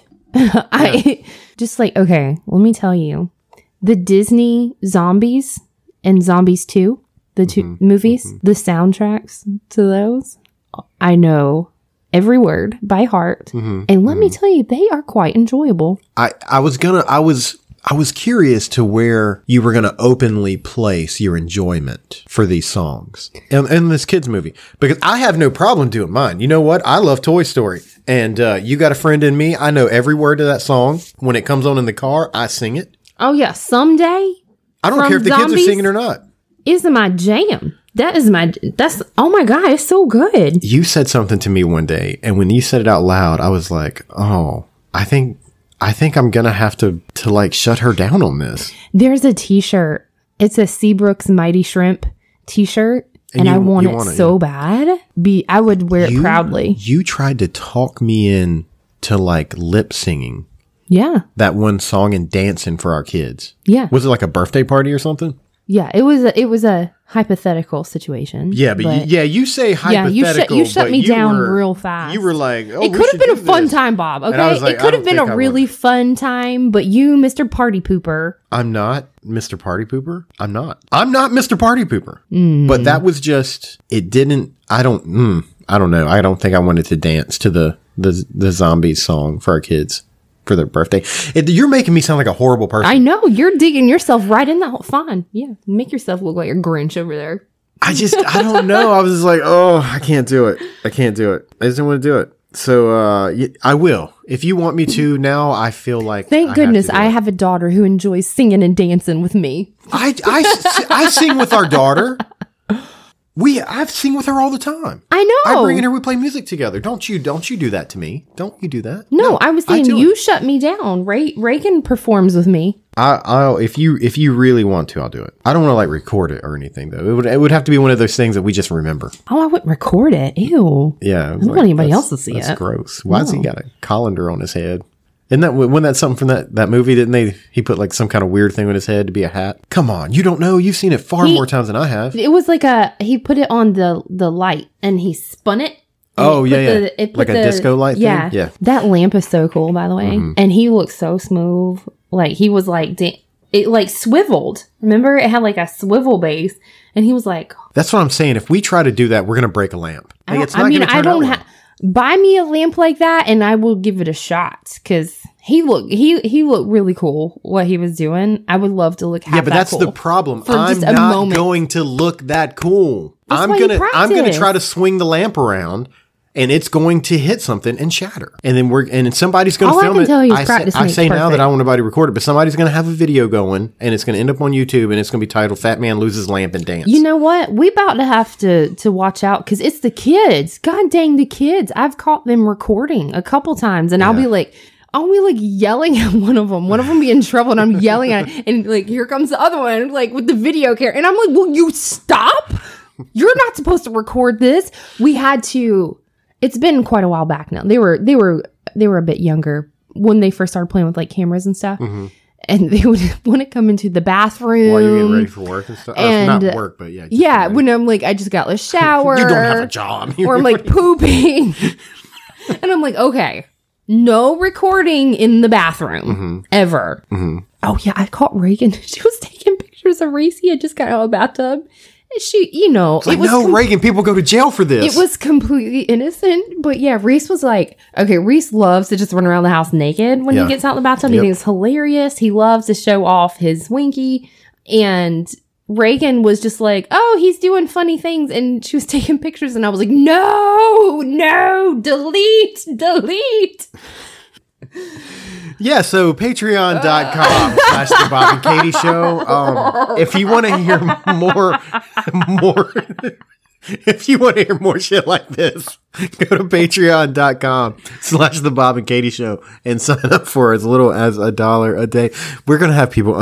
I yeah. just like, okay, let me tell you. The Disney Zombies and Zombies two, the two mm-hmm. movies, mm-hmm. the soundtracks to those, I know every word by heart. Mm-hmm. And let mm-hmm. me tell you, they are quite enjoyable. I, I was gonna, I was, I was curious to where you were gonna openly place your enjoyment for these songs in, in this kids movie, because I have no problem doing mine. You know what? I love Toy Story, and uh, You Got a Friend in Me. I know every word of that song. When it comes on in the car, I sing it. Oh yeah, Someday. I don't care if the kids are singing or not. Is my jam. That is my, that's, oh my God, it's so good. You said something to me one day, and when you said it out loud, I was like, oh, I think, I think I'm going to have to, to like shut her down on this. There's a t-shirt. It's a Seabrook's Mighty Shrimp t-shirt, and, and you, I want it want it, so yeah. bad. Be, I would wear you, it proudly. You tried to talk me in to like lip singing. Yeah. That one song and dancing for our kids. Yeah. Was it like a birthday party or something? Yeah, it was a, it was a hypothetical situation. Yeah, but, but you, yeah, you say hypothetical. Yeah, you shut, you shut me you down were, real fast. You were like, oh, it could have been a fun this. time, Bob. Okay, like, it could have been a really fun time, but you, Mister Party Pooper. I'm not Mister Party Pooper. I'm not. I'm not Mister Party Pooper. Mm. But that was just. It didn't. I don't. Mm, I don't know. I don't think I wanted to dance to the the the Zombies song for our kids. For their birthday. It, you're making me sound like a horrible person. I know. You're digging yourself right in that hole. Fine. Yeah. Make yourself look like a Grinch over there. I just, I don't know. I was just like, oh, I can't do it. I can't do it. I just don't want to do it. So, uh, I will. If you want me to now, I feel like. Thank I goodness have I have a daughter who enjoys singing and dancing with me. I, I, I sing with our daughter. We, I sing with her all the time. I know. I bring in her. We play music together. Don't you? Don't you do that to me? Don't you do that? No, no I was saying I you it. shut me down. Ray, Reagan performs with me. I, I'll if you if you really want to, I'll do it. I don't want to like record it or anything though. It would it would have to be one of those things that we just remember. Oh, I wouldn't record it. Ew. Yeah. I don't like, want anybody else to see that's it. That's gross. Why no. has he got a colander on his head? Isn't that, wasn't that something from that, that movie? Didn't they, he put like some kind of weird thing on his head to be a hat? Come on. You don't know. You've seen it far he, more times than I have. It was like a, he put it on the, the light and he spun it. Oh, yeah, yeah. The, it like a the, disco light yeah, thing? Yeah. That lamp is so cool, by the way. Mm-hmm. And he looked so smooth. Like he was like, da- it like swiveled. Remember? It had like a swivel base. And he was like. That's what I'm saying. If we try to do that, we're going to break a lamp. Like, I, it's not I mean, gonna turn I don't have. Buy me a lamp like that and I will give it a shot because he looked he he looked really cool what he was doing. I would love to look half yeah, but that that's cool the problem. I'm not moment. going to look that cool. That's I'm gonna I'm gonna try to swing the lamp around and it's going to hit something and shatter. And then we're and somebody's going to film I it. Tell you I say, I say now that I don't want nobody to record it, but somebody's going to have a video going and it's going to end up on YouTube and it's going to be titled "Fat Man Loses Lamp and Dance." You know what? We about to have to to watch out because it's the kids. God dang the kids! I've caught them recording a couple times, and yeah. I'll be like. I'll be like yelling at one of them. One of them be in trouble, and I'm yelling at it. And like, here comes the other one, like with the video camera. And I'm like, will you stop? You're not supposed to record this. We had to. It's been quite a while back now. They were they were they were a bit younger when they first started playing with like cameras and stuff. Mm-hmm. And they would want to come into the bathroom while you're getting ready for work and stuff. And, or not work, but yeah. Yeah, when I'm like, I just got a shower. You don't have a job. Or I'm like pooping. And I'm like, okay. No recording in the bathroom mm-hmm. ever. Mm-hmm. Oh yeah, I caught Reagan. She was taking pictures of Reese. He had just got out of the bathtub. And she, you know, it's like, it was no, com- Reagan, people go to jail for this. It was completely innocent, but yeah, Reese was like, okay, Reese loves to just run around the house naked when yeah. he gets out of the bathtub. Yep. He thinks it's hilarious. He loves to show off his winky, and Reagan was just like, oh, he's doing funny things. And she was taking pictures. And I was like, no, no, delete, delete. Yeah, so patreon.com slash the Bob and Katie Show. Um, if you want to hear more, more, if you want to hear more shit like this, go to patreon.com slash the Bob and Katie Show and sign up for as little as a dollar a day. We're going to have people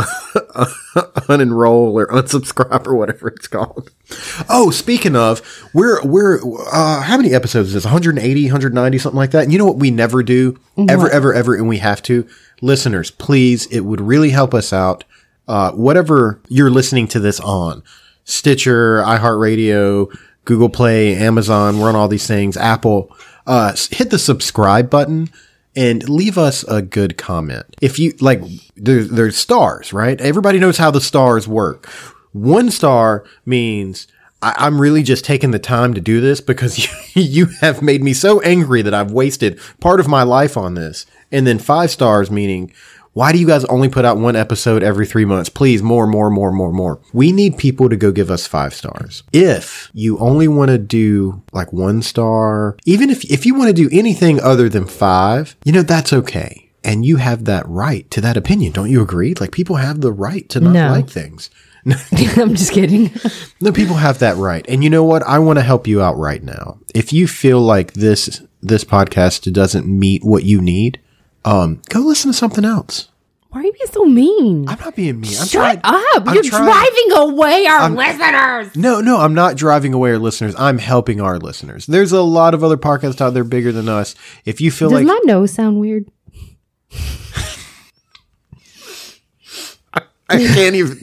unenroll or unsubscribe or whatever it's called. Oh, speaking of, we're, we're, uh, how many episodes is this? one eighty, one ninety, something like that. And you know what we never do? What? Ever, ever, ever, and we have to? Listeners, please, it would really help us out. Uh, whatever you're listening to this on. Stitcher, iHeartRadio, Google Play, Amazon. We're on all these things. Apple. Uh, hit the subscribe button and leave us a good comment. If you like, there, there's stars, right? Everybody knows how the stars work. One star means I, I'm really just taking the time to do this because you, you have made me so angry that I've wasted part of my life on this. And then five stars meaning, why do you guys only put out one episode every three months? Please, more, more, more, more, more. We need people to go give us five stars. If you only want to do like one star, even if, if you want to do anything other than five, you know, that's okay. And you have that right to that opinion. Don't you agree? Like people have the right to not No. like things. I'm just kidding. No, people have that right. And you know what? I want to help you out right now. If you feel like this, this podcast doesn't meet what you need, Um, go listen to something else. Why are you being so mean? I'm not being mean. I'm Shut trying, up. I'm You're trying- driving away our I'm- listeners. No, no, I'm not driving away our listeners. I'm helping our listeners. There's a lot of other podcasts out there bigger than us. If you feel Does like my nose sound weird? I can't even.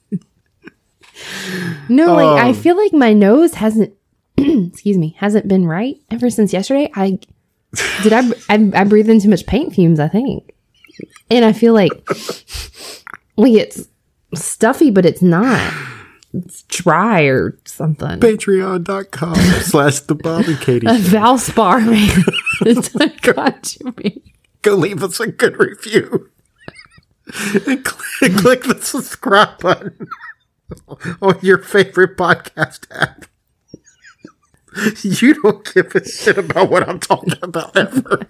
No, like I Um, feel like my nose hasn't, excuse me, hasn't been right ever since yesterday. I did I, I I breathed in too much paint fumes, I think, and I feel like like it's stuffy, but it's not. It's dry or something. Patreon.com slash the Bob and Katie. A Valspar, man. It's got to be. Go leave us a good review. And click, click the subscribe button on your favorite podcast app. You don't give a shit about what I'm talking about ever.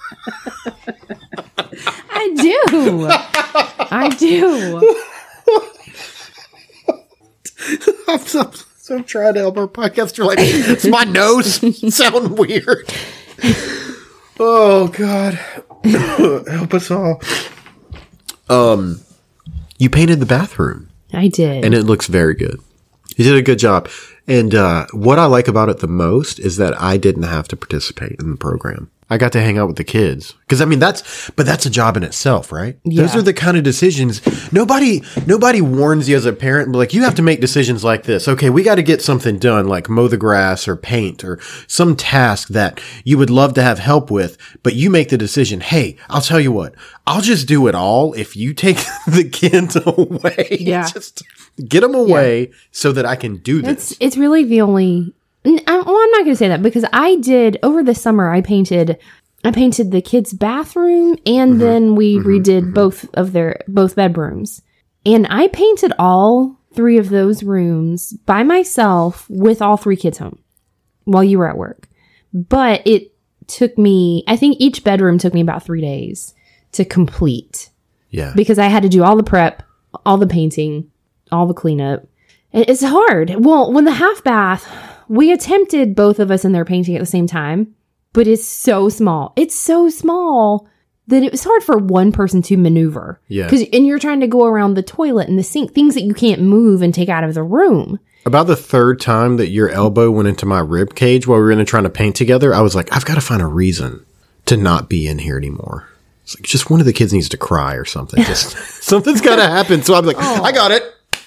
I do. I do. I'm so, so trying to help our podcast. You're like, it's my nose sound weird. Oh, God. Help us all. Um, you painted the bathroom. I did. And it looks very good. You did a good job. And uh, what I like about it the most is that I didn't have to participate in the program. I got to hang out with the kids. Because, I mean, that's, but that's a job in itself, right? Yeah. Those are the kind of decisions. Nobody, nobody warns you as a parent, but like, you have to make decisions like this. Okay, we got to get something done, like mow the grass or paint or some task that you would love to have help with, but you make the decision, hey, I'll tell you what, I'll just do it all if you take the kids away. Yeah. Just get them away yeah. so that I can do this. It's, it's really the only... Well, I'm not going to say that because I did over the summer. I painted, I painted the kids' bathroom, and mm-hmm. then we mm-hmm. redid mm-hmm. both of their both bedrooms. And I painted all three of those rooms by myself with all three kids home while you were at work. But it took me, I think each bedroom took me about three days to complete. Yeah, because I had to do all the prep, all the painting, all the cleanup. It's hard. Well, when the half bath. We attempted both of us in there painting at the same time, but it's so small. It's so small that it was hard for one person to maneuver. Yeah. Because and you're trying to go around the toilet and the sink, things that you can't move and take out of the room. About the third time that your elbow went into my rib cage while we were in there trying to paint together, I was like, I've got to find a reason to not be in here anymore. It's like just one of the kids needs to cry or something. Just something's got to happen. So I'm like, oh. I got it.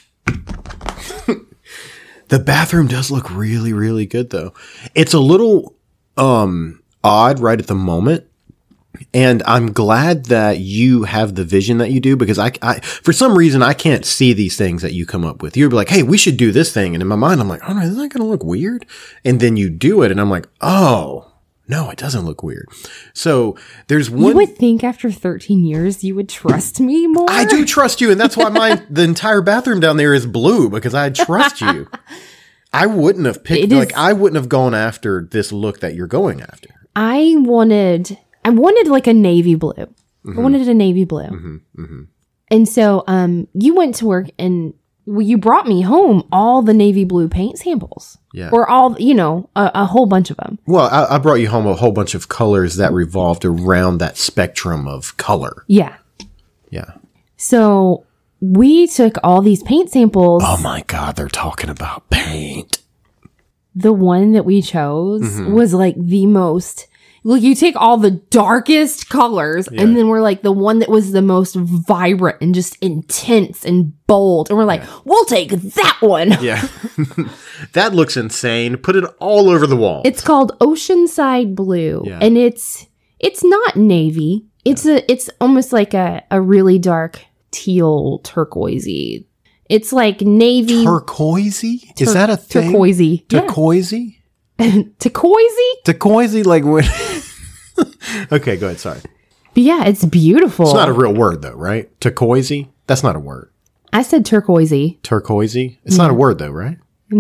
The bathroom does look really, really good, though. It's a little um, odd right at the moment. And I'm glad that you have the vision that you do because I, I, for some reason, I can't see these things that you come up with. You're like, hey, we should do this thing. And in my mind, I'm like, oh, no, isn't that going to look weird? And then you do it. And I'm like, oh, no, it doesn't look weird. So there's one. You would think after thirteen years you would trust me more. I do trust you. And that's why my the entire bathroom down there is blue because I trust you. I wouldn't have picked, is, like, I wouldn't have gone after this look that you're going after. I wanted, I wanted like a navy blue. Mm-hmm. I wanted a navy blue. Mm-hmm. Mm-hmm. And so um, you went to work and well, you brought me home all the navy blue paint samples. Yeah. Or all, you know, a, a whole bunch of them. Well, I, I brought you home a whole bunch of colors that revolved around that spectrum of color. Yeah. Yeah. So we took all these paint samples. Oh my God, they're talking about paint. The one that we chose mm-hmm. was like the most, Like, you take all the darkest colors, yeah. and then we're like the one that was the most vibrant and just intense and bold. And we're like, yeah. we'll take that one. Yeah. That looks insane. Put it all over the wall. It's called Oceanside Blue. Yeah. And it's it's not navy. It's yeah. a it's almost like a, a really dark teal turquoisey. It's like navy. Turquoisey? Tur- Is that a thing? Turquoisey. Turquoisey? Yeah. Turquoisey? Turquoisey, like what? Okay, go ahead. Sorry. But yeah, it's beautiful. It's not a real word, though, right? Turquoisey? That's not a word. I said turquoisey. Turquoisey? It's yeah. not a word, though, right?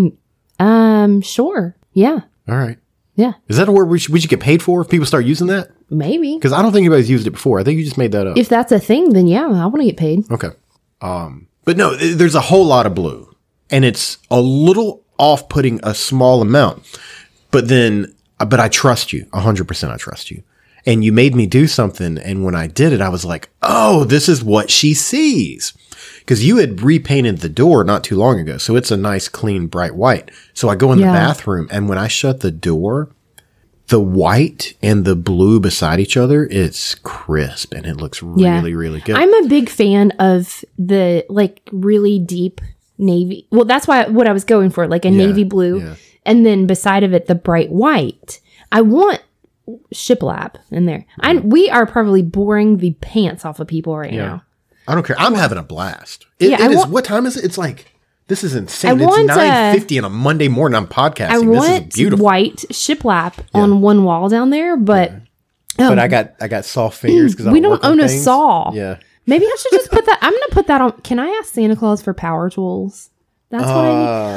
Um, sure. Yeah. All right. Yeah. Is that a word we should, we should get paid for if people start using that? Maybe. Because I don't think anybody's used it before. I think you just made that up. If that's a thing, then yeah, I want to get paid. Okay. Um, but no, there's a whole lot of blue. And it's a little off-putting a small amount. But then, but I trust you. one hundred percent I trust you. And you made me do something. And when I did it, I was like, oh, this is what she sees. Because you had repainted the door not too long ago. So it's a nice, clean, bright white. So I go in yeah. the bathroom. And when I shut the door, the white and the blue beside each other, it's crisp. And it looks really, yeah. really good. I'm a big fan of the like really deep navy. Well, that's why what I was going for, like a yeah. navy blue. Yeah. And then beside of it, the bright white. I want shiplap in there. I we are probably boring the pants off of people right yeah. now. I don't care. I'm having a blast. It, yeah, it is. Want, what time is it? It's like, this is insane. I it's nine fifty on a Monday morning. I'm podcasting. I this want is beautiful. White shiplap yeah. on one wall down there, but yeah. um, but I got I got soft fingers because we don't own a things. saw. Yeah, maybe I should just put that. I'm gonna put that on. Can I ask Santa Claus for power tools? That's uh, what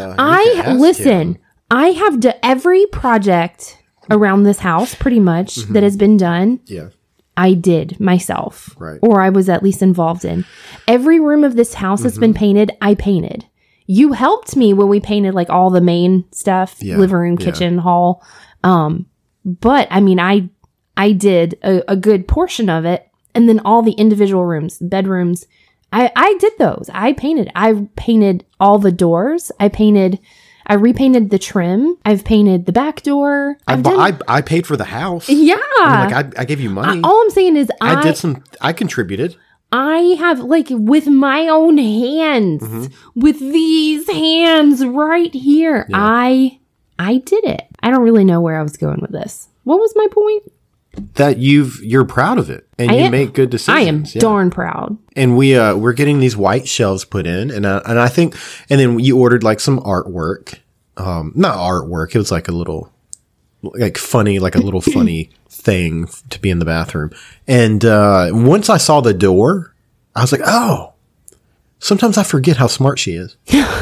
I need. I listen. Him. I have done every project around this house, pretty much mm-hmm. that has been done. Yeah. I did myself, right. or I was at least involved in. Every room of this house that's mm-hmm. been painted, I painted. You helped me when we painted like all the main stuff, yeah. living room, kitchen, yeah. hall. Um, but I mean, I I did a, a good portion of it, and then all the individual rooms, bedrooms, I I did those. I painted. I painted all the doors. I painted. I repainted the trim. I've painted the back door. I've done, I, I paid for the house. Yeah. I mean, like I, I gave you money. I, all I'm saying is I, I did some, I contributed. I have like with my own hands, mm-hmm. with these hands right here. Yeah. I, I did it. I don't really know where I was going with this. What was my point? That you've, you're proud of it and I you am, make good decisions. I am yeah. darn proud. And we, uh, we're getting these white shelves put in and, uh, and I think, and then you ordered like some artwork, um, not artwork. It was like a little, like funny, like a little funny thing to be in the bathroom. And, uh, once I saw the door, I was like, oh, sometimes I forget how smart she is.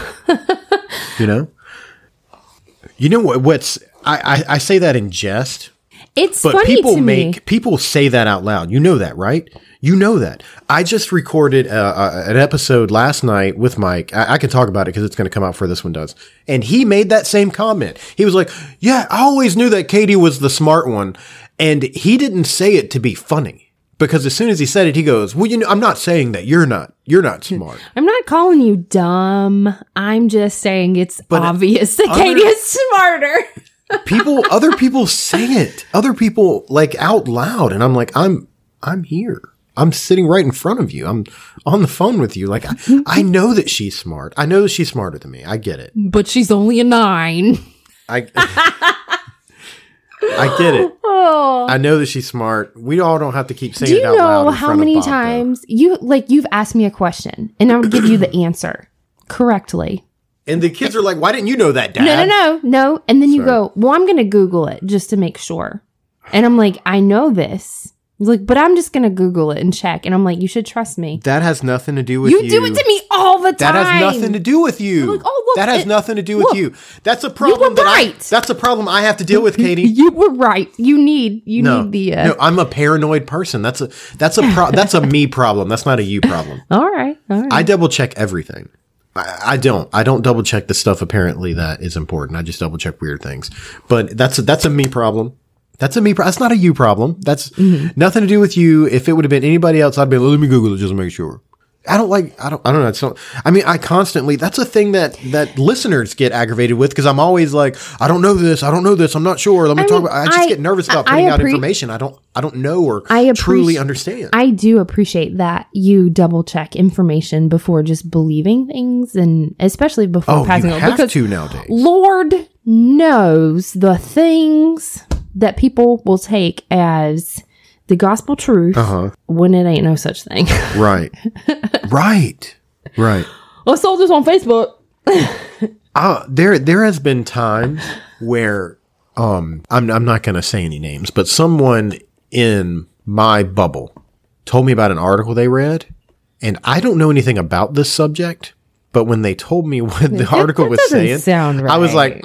You know, you know what, what's, I, I, I say that in jest. It's but funny people to make me. People say that out loud. You know that, right? You know that. I just recorded uh, uh, an episode last night with Mike. I, I can talk about it because it's going to come out before this one does. And he made that same comment. He was like, "Yeah, I always knew that Katie was the smart one," and he didn't say it to be funny because as soon as he said it, he goes, "Well, you know, I'm not saying that you're not. You're not smart. I'm not calling you dumb. I'm just saying it's but obvious that other- Katie is smarter." People, other people say it. Other people like out loud, and I'm like, I'm, I'm here. I'm sitting right in front of you. I'm on the phone with you. Like, I, I know that she's smart. I know that she's smarter than me. I get it. But she's only a nine. I, I get it. Oh. I know that she's smart. We all don't have to keep saying Do it out loud. Do you know how many times though. you like you've asked me a question, and I would give you the answer correctly. And the kids are like, why didn't you know that, Dad? No, no, no, no. And then you Sorry. go, well, I'm going to Google it just to make sure. And I'm like, I know this. He's like, but I'm just going to Google it and check. And I'm like, you should trust me. That has nothing to do with you. You do it to me all the time. That has nothing to do with you. Like, oh, look, that has it, nothing to do with look, you. That's a problem. You were that right. I, that's a problem I have to deal with, Katie. You were right. You need, you no, need the. Uh, no, I'm a paranoid person. That's a, that's a, pro- that's a me problem. That's not a you problem. All right. All right. I double check everything. I, I don't. I don't double check the stuff apparently that is important. I just double check weird things. But that's a, that's a me problem. That's a me. Pro- that's not a you problem. That's mm-hmm. nothing to do with you. If it would have been anybody else, I'd be like, let me Google it just to make sure. I don't like, I don't, I don't know. It's not, I mean, I constantly, that's a thing that, that listeners get aggravated with because I'm always like, I don't know this. I don't know this. I'm not sure. Let me I talk mean, about, I just I, get nervous about putting out information. I don't, I don't know or I truly understand. I do appreciate that you double check information before just believing things and especially before oh, passing you on. have because to nowadays. Lord knows the things that people will take as the gospel truth uh-huh. when it ain't no such thing. Right. Right. Right. I saw this on Facebook. uh, there there has been times where um I'm I'm not going to say any names, but someone in my bubble told me about an article they read, and I don't know anything about this subject, but when they told me what the that, article that was saying, sound right. I was like,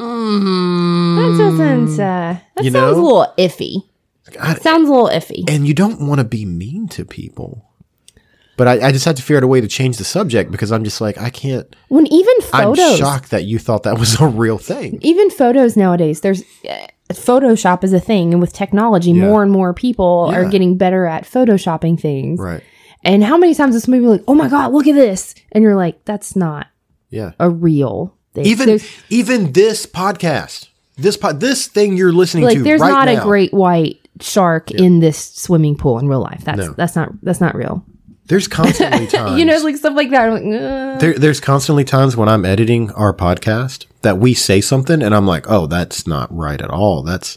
mm, that doesn't uh, that you sounds know? a little iffy. I, Sounds a little iffy. And you don't want to be mean to people. But I, I just had to figure out a way to change the subject because I'm just like, I can't. When even photos. I'm shocked that you thought that was a real thing. Even photos nowadays, there's uh, Photoshop is a thing. And with technology, yeah. more and more people yeah. are getting better at Photoshopping things. Right. And how many times does somebody be like, oh my God, look at this. And you're like, that's not yeah. a real thing. Even, there's, even this podcast, this po- this thing you're listening like, to there's right not now. a great white shark yeah. in this swimming pool in real life. That's no. that's not that's not real. There's constantly times, you know, like stuff like that. I'm like, there, there's constantly times when I'm editing our podcast that we say something and I'm like, oh, that's not right at all. That's,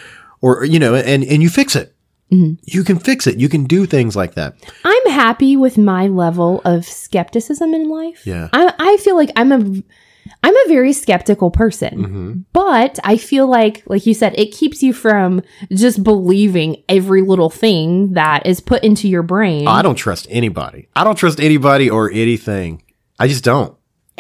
or you know, and and you fix it. Mm-hmm. You can fix it. You can do things like that. I'm happy with my level of skepticism in life. Yeah, I I feel like I'm a. I'm a very skeptical person, mm-hmm. but I feel like, like you said, it keeps you from just believing every little thing that is put into your brain. I don't trust anybody. I don't trust anybody or anything. I just don't.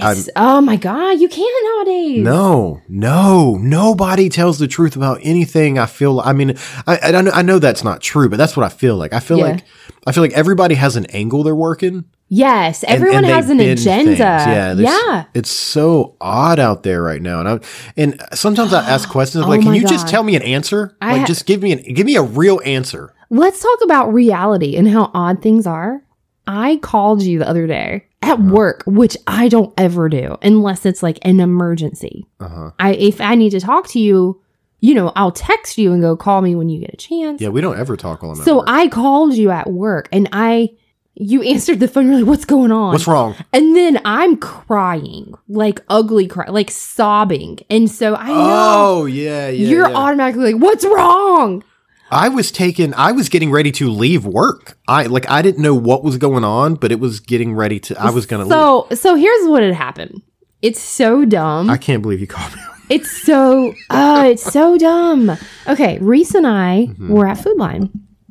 Oh my God, you can't nowadays. No, no, nobody tells the truth about anything. I feel, I mean, I, I, know, I know that's not true, but that's what I feel like. I feel yeah. like, I feel like everybody has an angle they're working. Yes, everyone and, and has an agenda. Things. Yeah, yeah. It's so odd out there right now, and I and sometimes I ask questions oh like, "Can you God. just tell me an answer? I like, ha- just give me an give me a real answer." Let's talk about reality and how odd things are. I called you the other day at uh-huh. work, which I don't ever do unless it's like an emergency. Uh-huh. I if I need to talk to you, you know, I'll text you and go call me when you get a chance. Yeah, we don't ever talk while I'm at So work. I called you at work and I. You answered the phone. You're like, what's going on? What's wrong? And then I'm crying, like ugly cry, like sobbing. And so I know. Oh, yeah, yeah. You're yeah. automatically like, what's wrong? I was taking, I was getting ready to leave work. I, like, I didn't know what was going on, but it was getting ready to, I was going to so, leave. So here's what had happened. It's so dumb. I can't believe you called me. It's so, oh, it's so dumb. Okay. Reese and I mm-hmm. were at Food Line.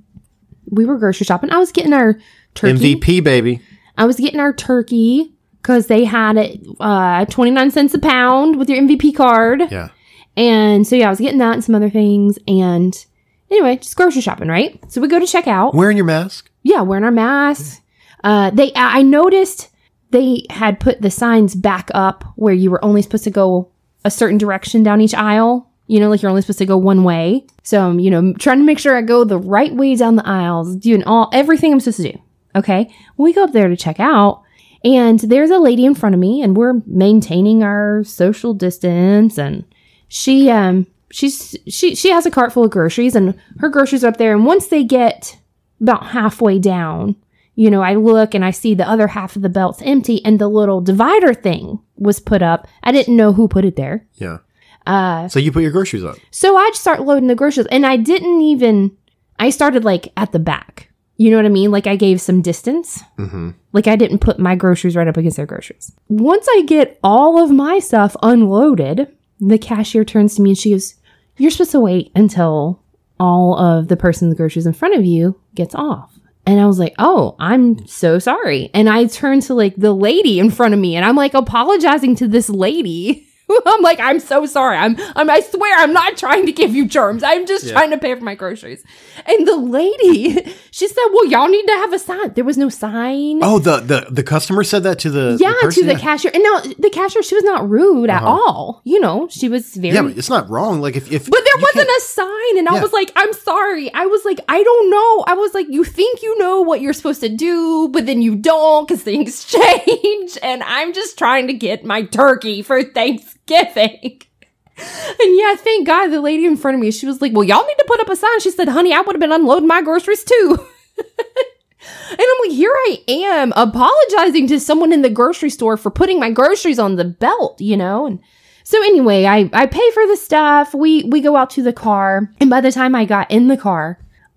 We were grocery shopping. I was getting our turkey. M V P, baby. I was getting our turkey because they had it uh, twenty-nine cents a pound with your M V P card. Yeah. And so, yeah, I was getting that and some other things. And anyway, just grocery shopping, right? So we go to check out. Wearing your mask? Yeah, wearing our masks. Uh, they, I noticed they had put the signs back up where you were only supposed to go a certain direction down each aisle. You know, like you're only supposed to go one way. So, um, you know, trying to make sure I go the right way down the aisles, doing all everything I'm supposed to do. Okay. We go up there to check out and there's a lady in front of me and we're maintaining our social distance. And she, um, she's, she, she has a cart full of groceries and her groceries are up there. And once they get about halfway down, you know, I look and I see the other half of the belt's empty and the little divider thing was put up. I didn't know who put it there. Yeah. Uh, so you put your groceries up. So I'd start loading the groceries and I didn't even, I started like at the back. You know what I mean? Like I gave some distance. Mm-hmm. Like I didn't put my groceries right up against their groceries. Once I get all of my stuff unloaded, the cashier turns to me and she goes, you're supposed to wait until all of the person's groceries in front of you gets off. And I was like, oh, I'm so sorry. And I turned to like the lady in front of me and I'm like apologizing to this lady. I'm like, I'm so sorry. I'm, I'm, I swear I'm not trying to give you germs. I'm just yeah. trying to pay for my groceries. And the lady, she said, well, y'all need to have a sign. There was no sign. Oh, the, the, the customer said that to the, yeah, the to the yeah. cashier. And now the cashier, she was not rude uh-huh. at all. You know, she was very. Yeah, but it's not wrong. Like if, if but there wasn't a sign. And yeah. I was like, I'm sorry. I was like, I don't know. I was like, you think you know what you're supposed to do, but then you don't because things change. And I'm just trying to get my turkey for Thanksgiving. Giving. And yeah, thank God the lady in front of me, she was like, well, y'all need to put up a sign. She said, honey, I would have been unloading my groceries too. And I'm like, here I am apologizing to someone in the grocery store for putting my groceries on the belt, you know? And so anyway, I, I pay for the stuff. We, we go out to the car. And by the time I got in the car,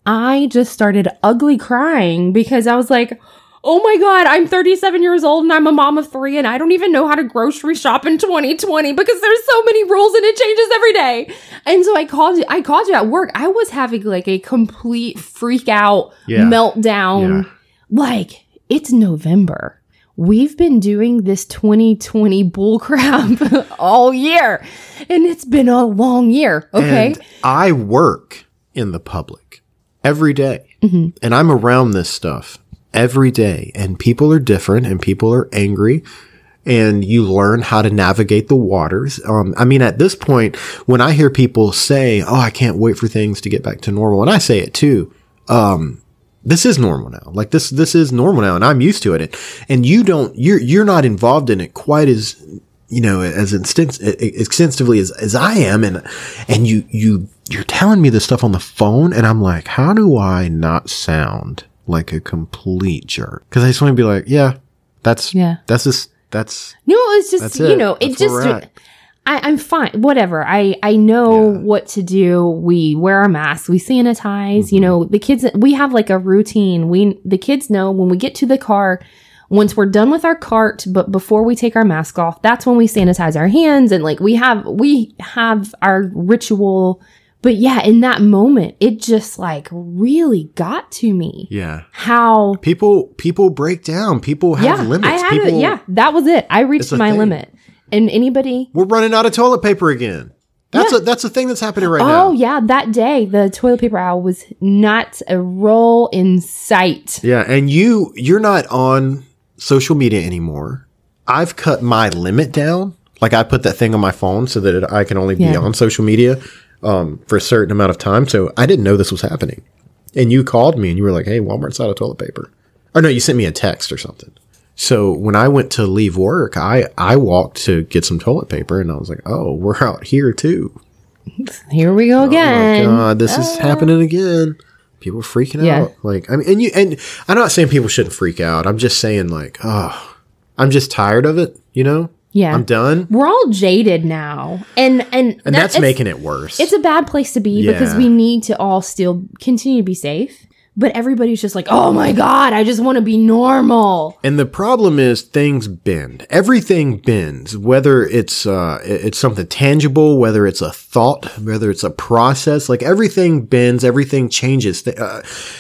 I just started ugly crying because I was like, oh my God, I'm thirty-seven years old and I'm a mom of three and I don't even know how to grocery shop in twenty twenty because there's so many rules and it changes every day. And so I called you, I called you at work. I was having like a complete freak out yeah. meltdown. Yeah. Like, it's November. We've been doing this twenty twenty bull crap all year and it's been a long year. Okay. And I work in the public every day mm-hmm. and I'm around this stuff every day, and people are different and people are angry, and you learn how to navigate the waters. Um, I mean, at this point, when I hear people say, oh, I can't wait for things to get back to normal, and I say it too, um, this is normal now. Like this, this is normal now, and I'm used to it. And you don't, you're, you're not involved in it quite as, you know, as extens- extensively as, as I am. And, and you, you, you're telling me this stuff on the phone, and I'm like, how do I not sound like a complete jerk? Because I just want to be like, yeah, that's, yeah, that's just, that's, no, it's just, you it. know, it just, I, I'm fine. Whatever. I, I know yeah. what to do. We wear our masks. We sanitize, mm-hmm. you know, the kids, we have like a routine. We, the kids know when we get to the car, once we're done with our cart, but before we take our mask off, that's when we sanitize our hands. And like we have, we have our ritual. But yeah, in that moment, it just like really got to me. Yeah. How people, people break down. People have yeah, limits. I had people, it. Yeah, that was it. I reached my thing. limit. And anybody. We're running out of toilet paper again. That's yeah. a, that's a thing that's happening right oh, now. Oh yeah. That day, the toilet paper aisle was not a roll in sight. Yeah. And you, you're not on social media anymore. I've cut my limit down. Like I put that thing on my phone so that it, I can only be yeah. on social media. Um, for a certain amount of time. So I didn't know this was happening. And you called me and you were like, hey, Walmart's out of toilet paper. Or no, you sent me a text or something. So when I went to leave work, I, I walked to get some toilet paper and I was like, oh, we're out here too. Here we go again. Oh my God, this uh. is happening again. People are freaking yeah. out. Like, I mean, and you, and I'm not saying people shouldn't freak out. I'm just saying like, oh, I'm just tired of it, you know? Yeah. I'm done. We're all jaded now. And and, and that, that's making it worse. It's a bad place to be yeah. because we need to all still continue to be safe. But everybody's just like, oh my God, I just want to be normal. And the problem is things bend. Everything bends, whether it's uh, it's something tangible, whether it's a thought, whether it's a process. Like everything bends, everything changes. Uh,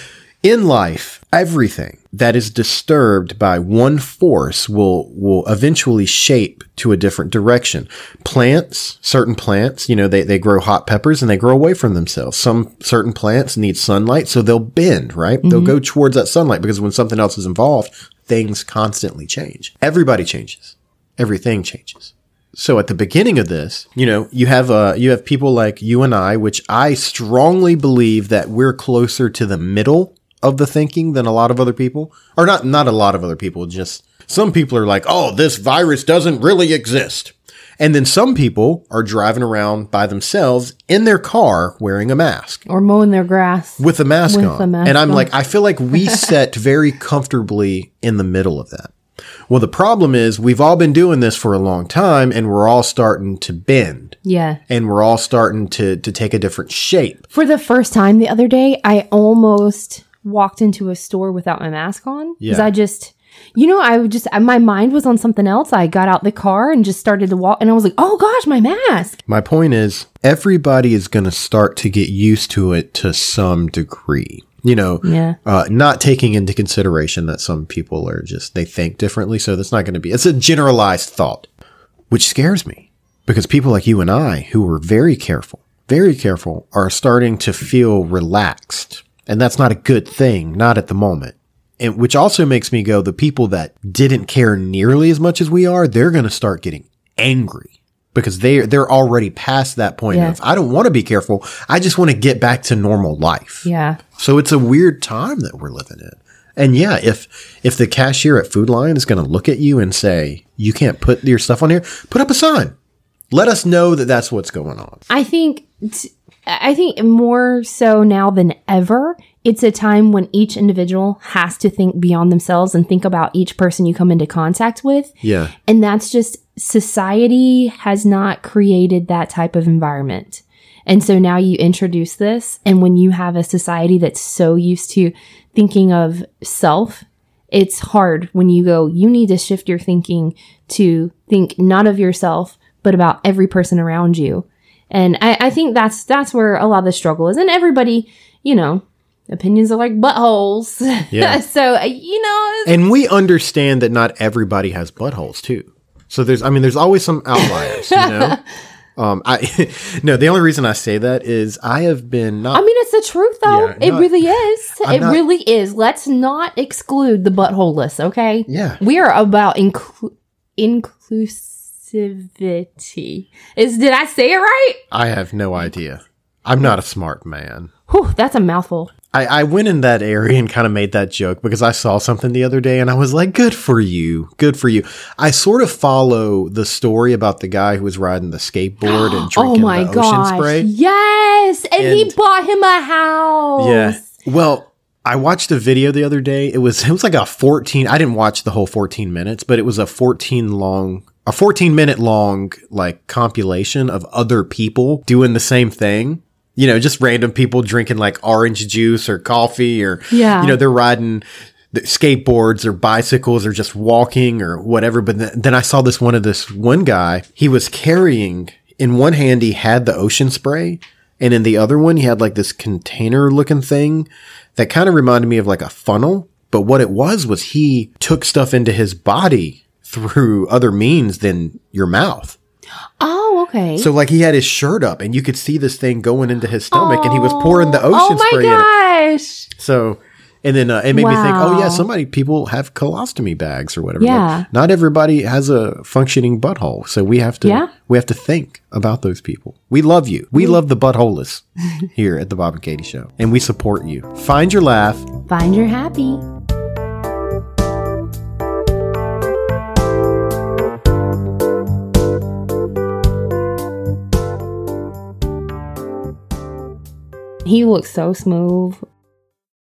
in life, everything that is disturbed by one force will will eventually shape to a different direction. Plants, certain plants, you know, they, they grow hot peppers and they grow away from themselves. Some certain plants need sunlight, so they'll bend, right? Mm-hmm. They'll go towards that sunlight because when something else is involved, things constantly change. Everybody changes. Everything changes. So at the beginning of this, you know, you have uh, you have people like you and I, which I strongly believe that we're closer to the middle of the thinking than a lot of other people, or not, not a lot of other people. Just some people are like, oh, this virus doesn't really exist. And then some people are driving around by themselves in their car wearing a mask or mowing their grass with a mask with on. A mask and I'm on. like, I feel like we sit very comfortably in the middle of that. Well, the problem is we've all been doing this for a long time and we're all starting to bend. Yeah. And we're all starting to, to take a different shape. For the first time the other day, I almost walked into a store without my mask on because yeah. I just, you know, I would just, my mind was on something else. I got out the car and just started to walk and I was like, oh gosh, my mask. My point is everybody is going to start to get used to it to some degree, you know, yeah. uh, not taking into consideration that some people are just, they think differently. So that's not going to be, it's a generalized thought, which scares me. Because people like you and I, who were very careful, very careful, are starting to feel relaxed. And that's not a good thing, not at the moment. And which also makes me go, the people that didn't care nearly as much as we are, they're going to start getting angry because they, they're already past that point yeah. of, I don't want to be careful. I just want to get back to normal life. Yeah. So it's a weird time that we're living in. And yeah, if if the cashier at Food Lion is going to look at you and say, you can't put your stuff on here, put up a sign. Let us know that that's what's going on. I think, t- I think more so now than ever, it's a time when each individual has to think beyond themselves and think about each person you come into contact with. Yeah. And that's just, society has not created that type of environment. And so now you introduce this, and when you have a society that's so used to thinking of self, it's hard when you go, you need to shift your thinking to think not of yourself, but about every person around you. And I, I think that's that's where a lot of the struggle is. And everybody, you know, opinions are like buttholes. Yeah. So, you know. And we understand that not everybody has buttholes, too. So there's, I mean, there's always some outliers, you know. Um, I, no, the only reason I say that is I have been not. I mean, it's the truth though. Yeah, it not, really is. I'm it not, really is. Let's not exclude the butthole list. Okay. Yeah. We are about inclu- inclusivity. Is, did I say it right? I have no idea. I'm not a smart man. Whew, that's a mouthful. I, I went in that area and kind of made that joke because I saw something the other day and I was like, good for you. Good for you. I sort of follow the story about the guy who was riding the skateboard and drinking oh my the gosh. ocean spray. Yes. And, and he bought him a house. Yeah. Well, I watched a video the other day. It was, it was like a fourteen, I didn't watch the whole fourteen minutes, but it was a fourteen long, a fourteen minute long like compilation of other people doing the same thing. You know, just random people drinking like orange juice or coffee or, yeah. you know, they're riding the skateboards or bicycles or just walking or whatever. But th- then I saw this one of this one guy, he was carrying, in one hand, he had the ocean spray. And in the other one, he had like this container looking thing that kind of reminded me of like a funnel. But what it was, was he took stuff into his body through other means than your mouth. Oh, okay. So like he had his shirt up and you could see this thing going into his stomach oh, and he was pouring the ocean oh spray in it. Oh my gosh. So, and then uh, it made wow. me think, oh yeah, somebody, people have colostomy bags or whatever. Yeah. Like, not everybody has a functioning butthole. So we have to, yeah. we have to think about those people. We love you. We mm. love the buttholeless here at the Bob and Katie Show. And we support you. Find your laugh. Find your happy. He looks so smooth.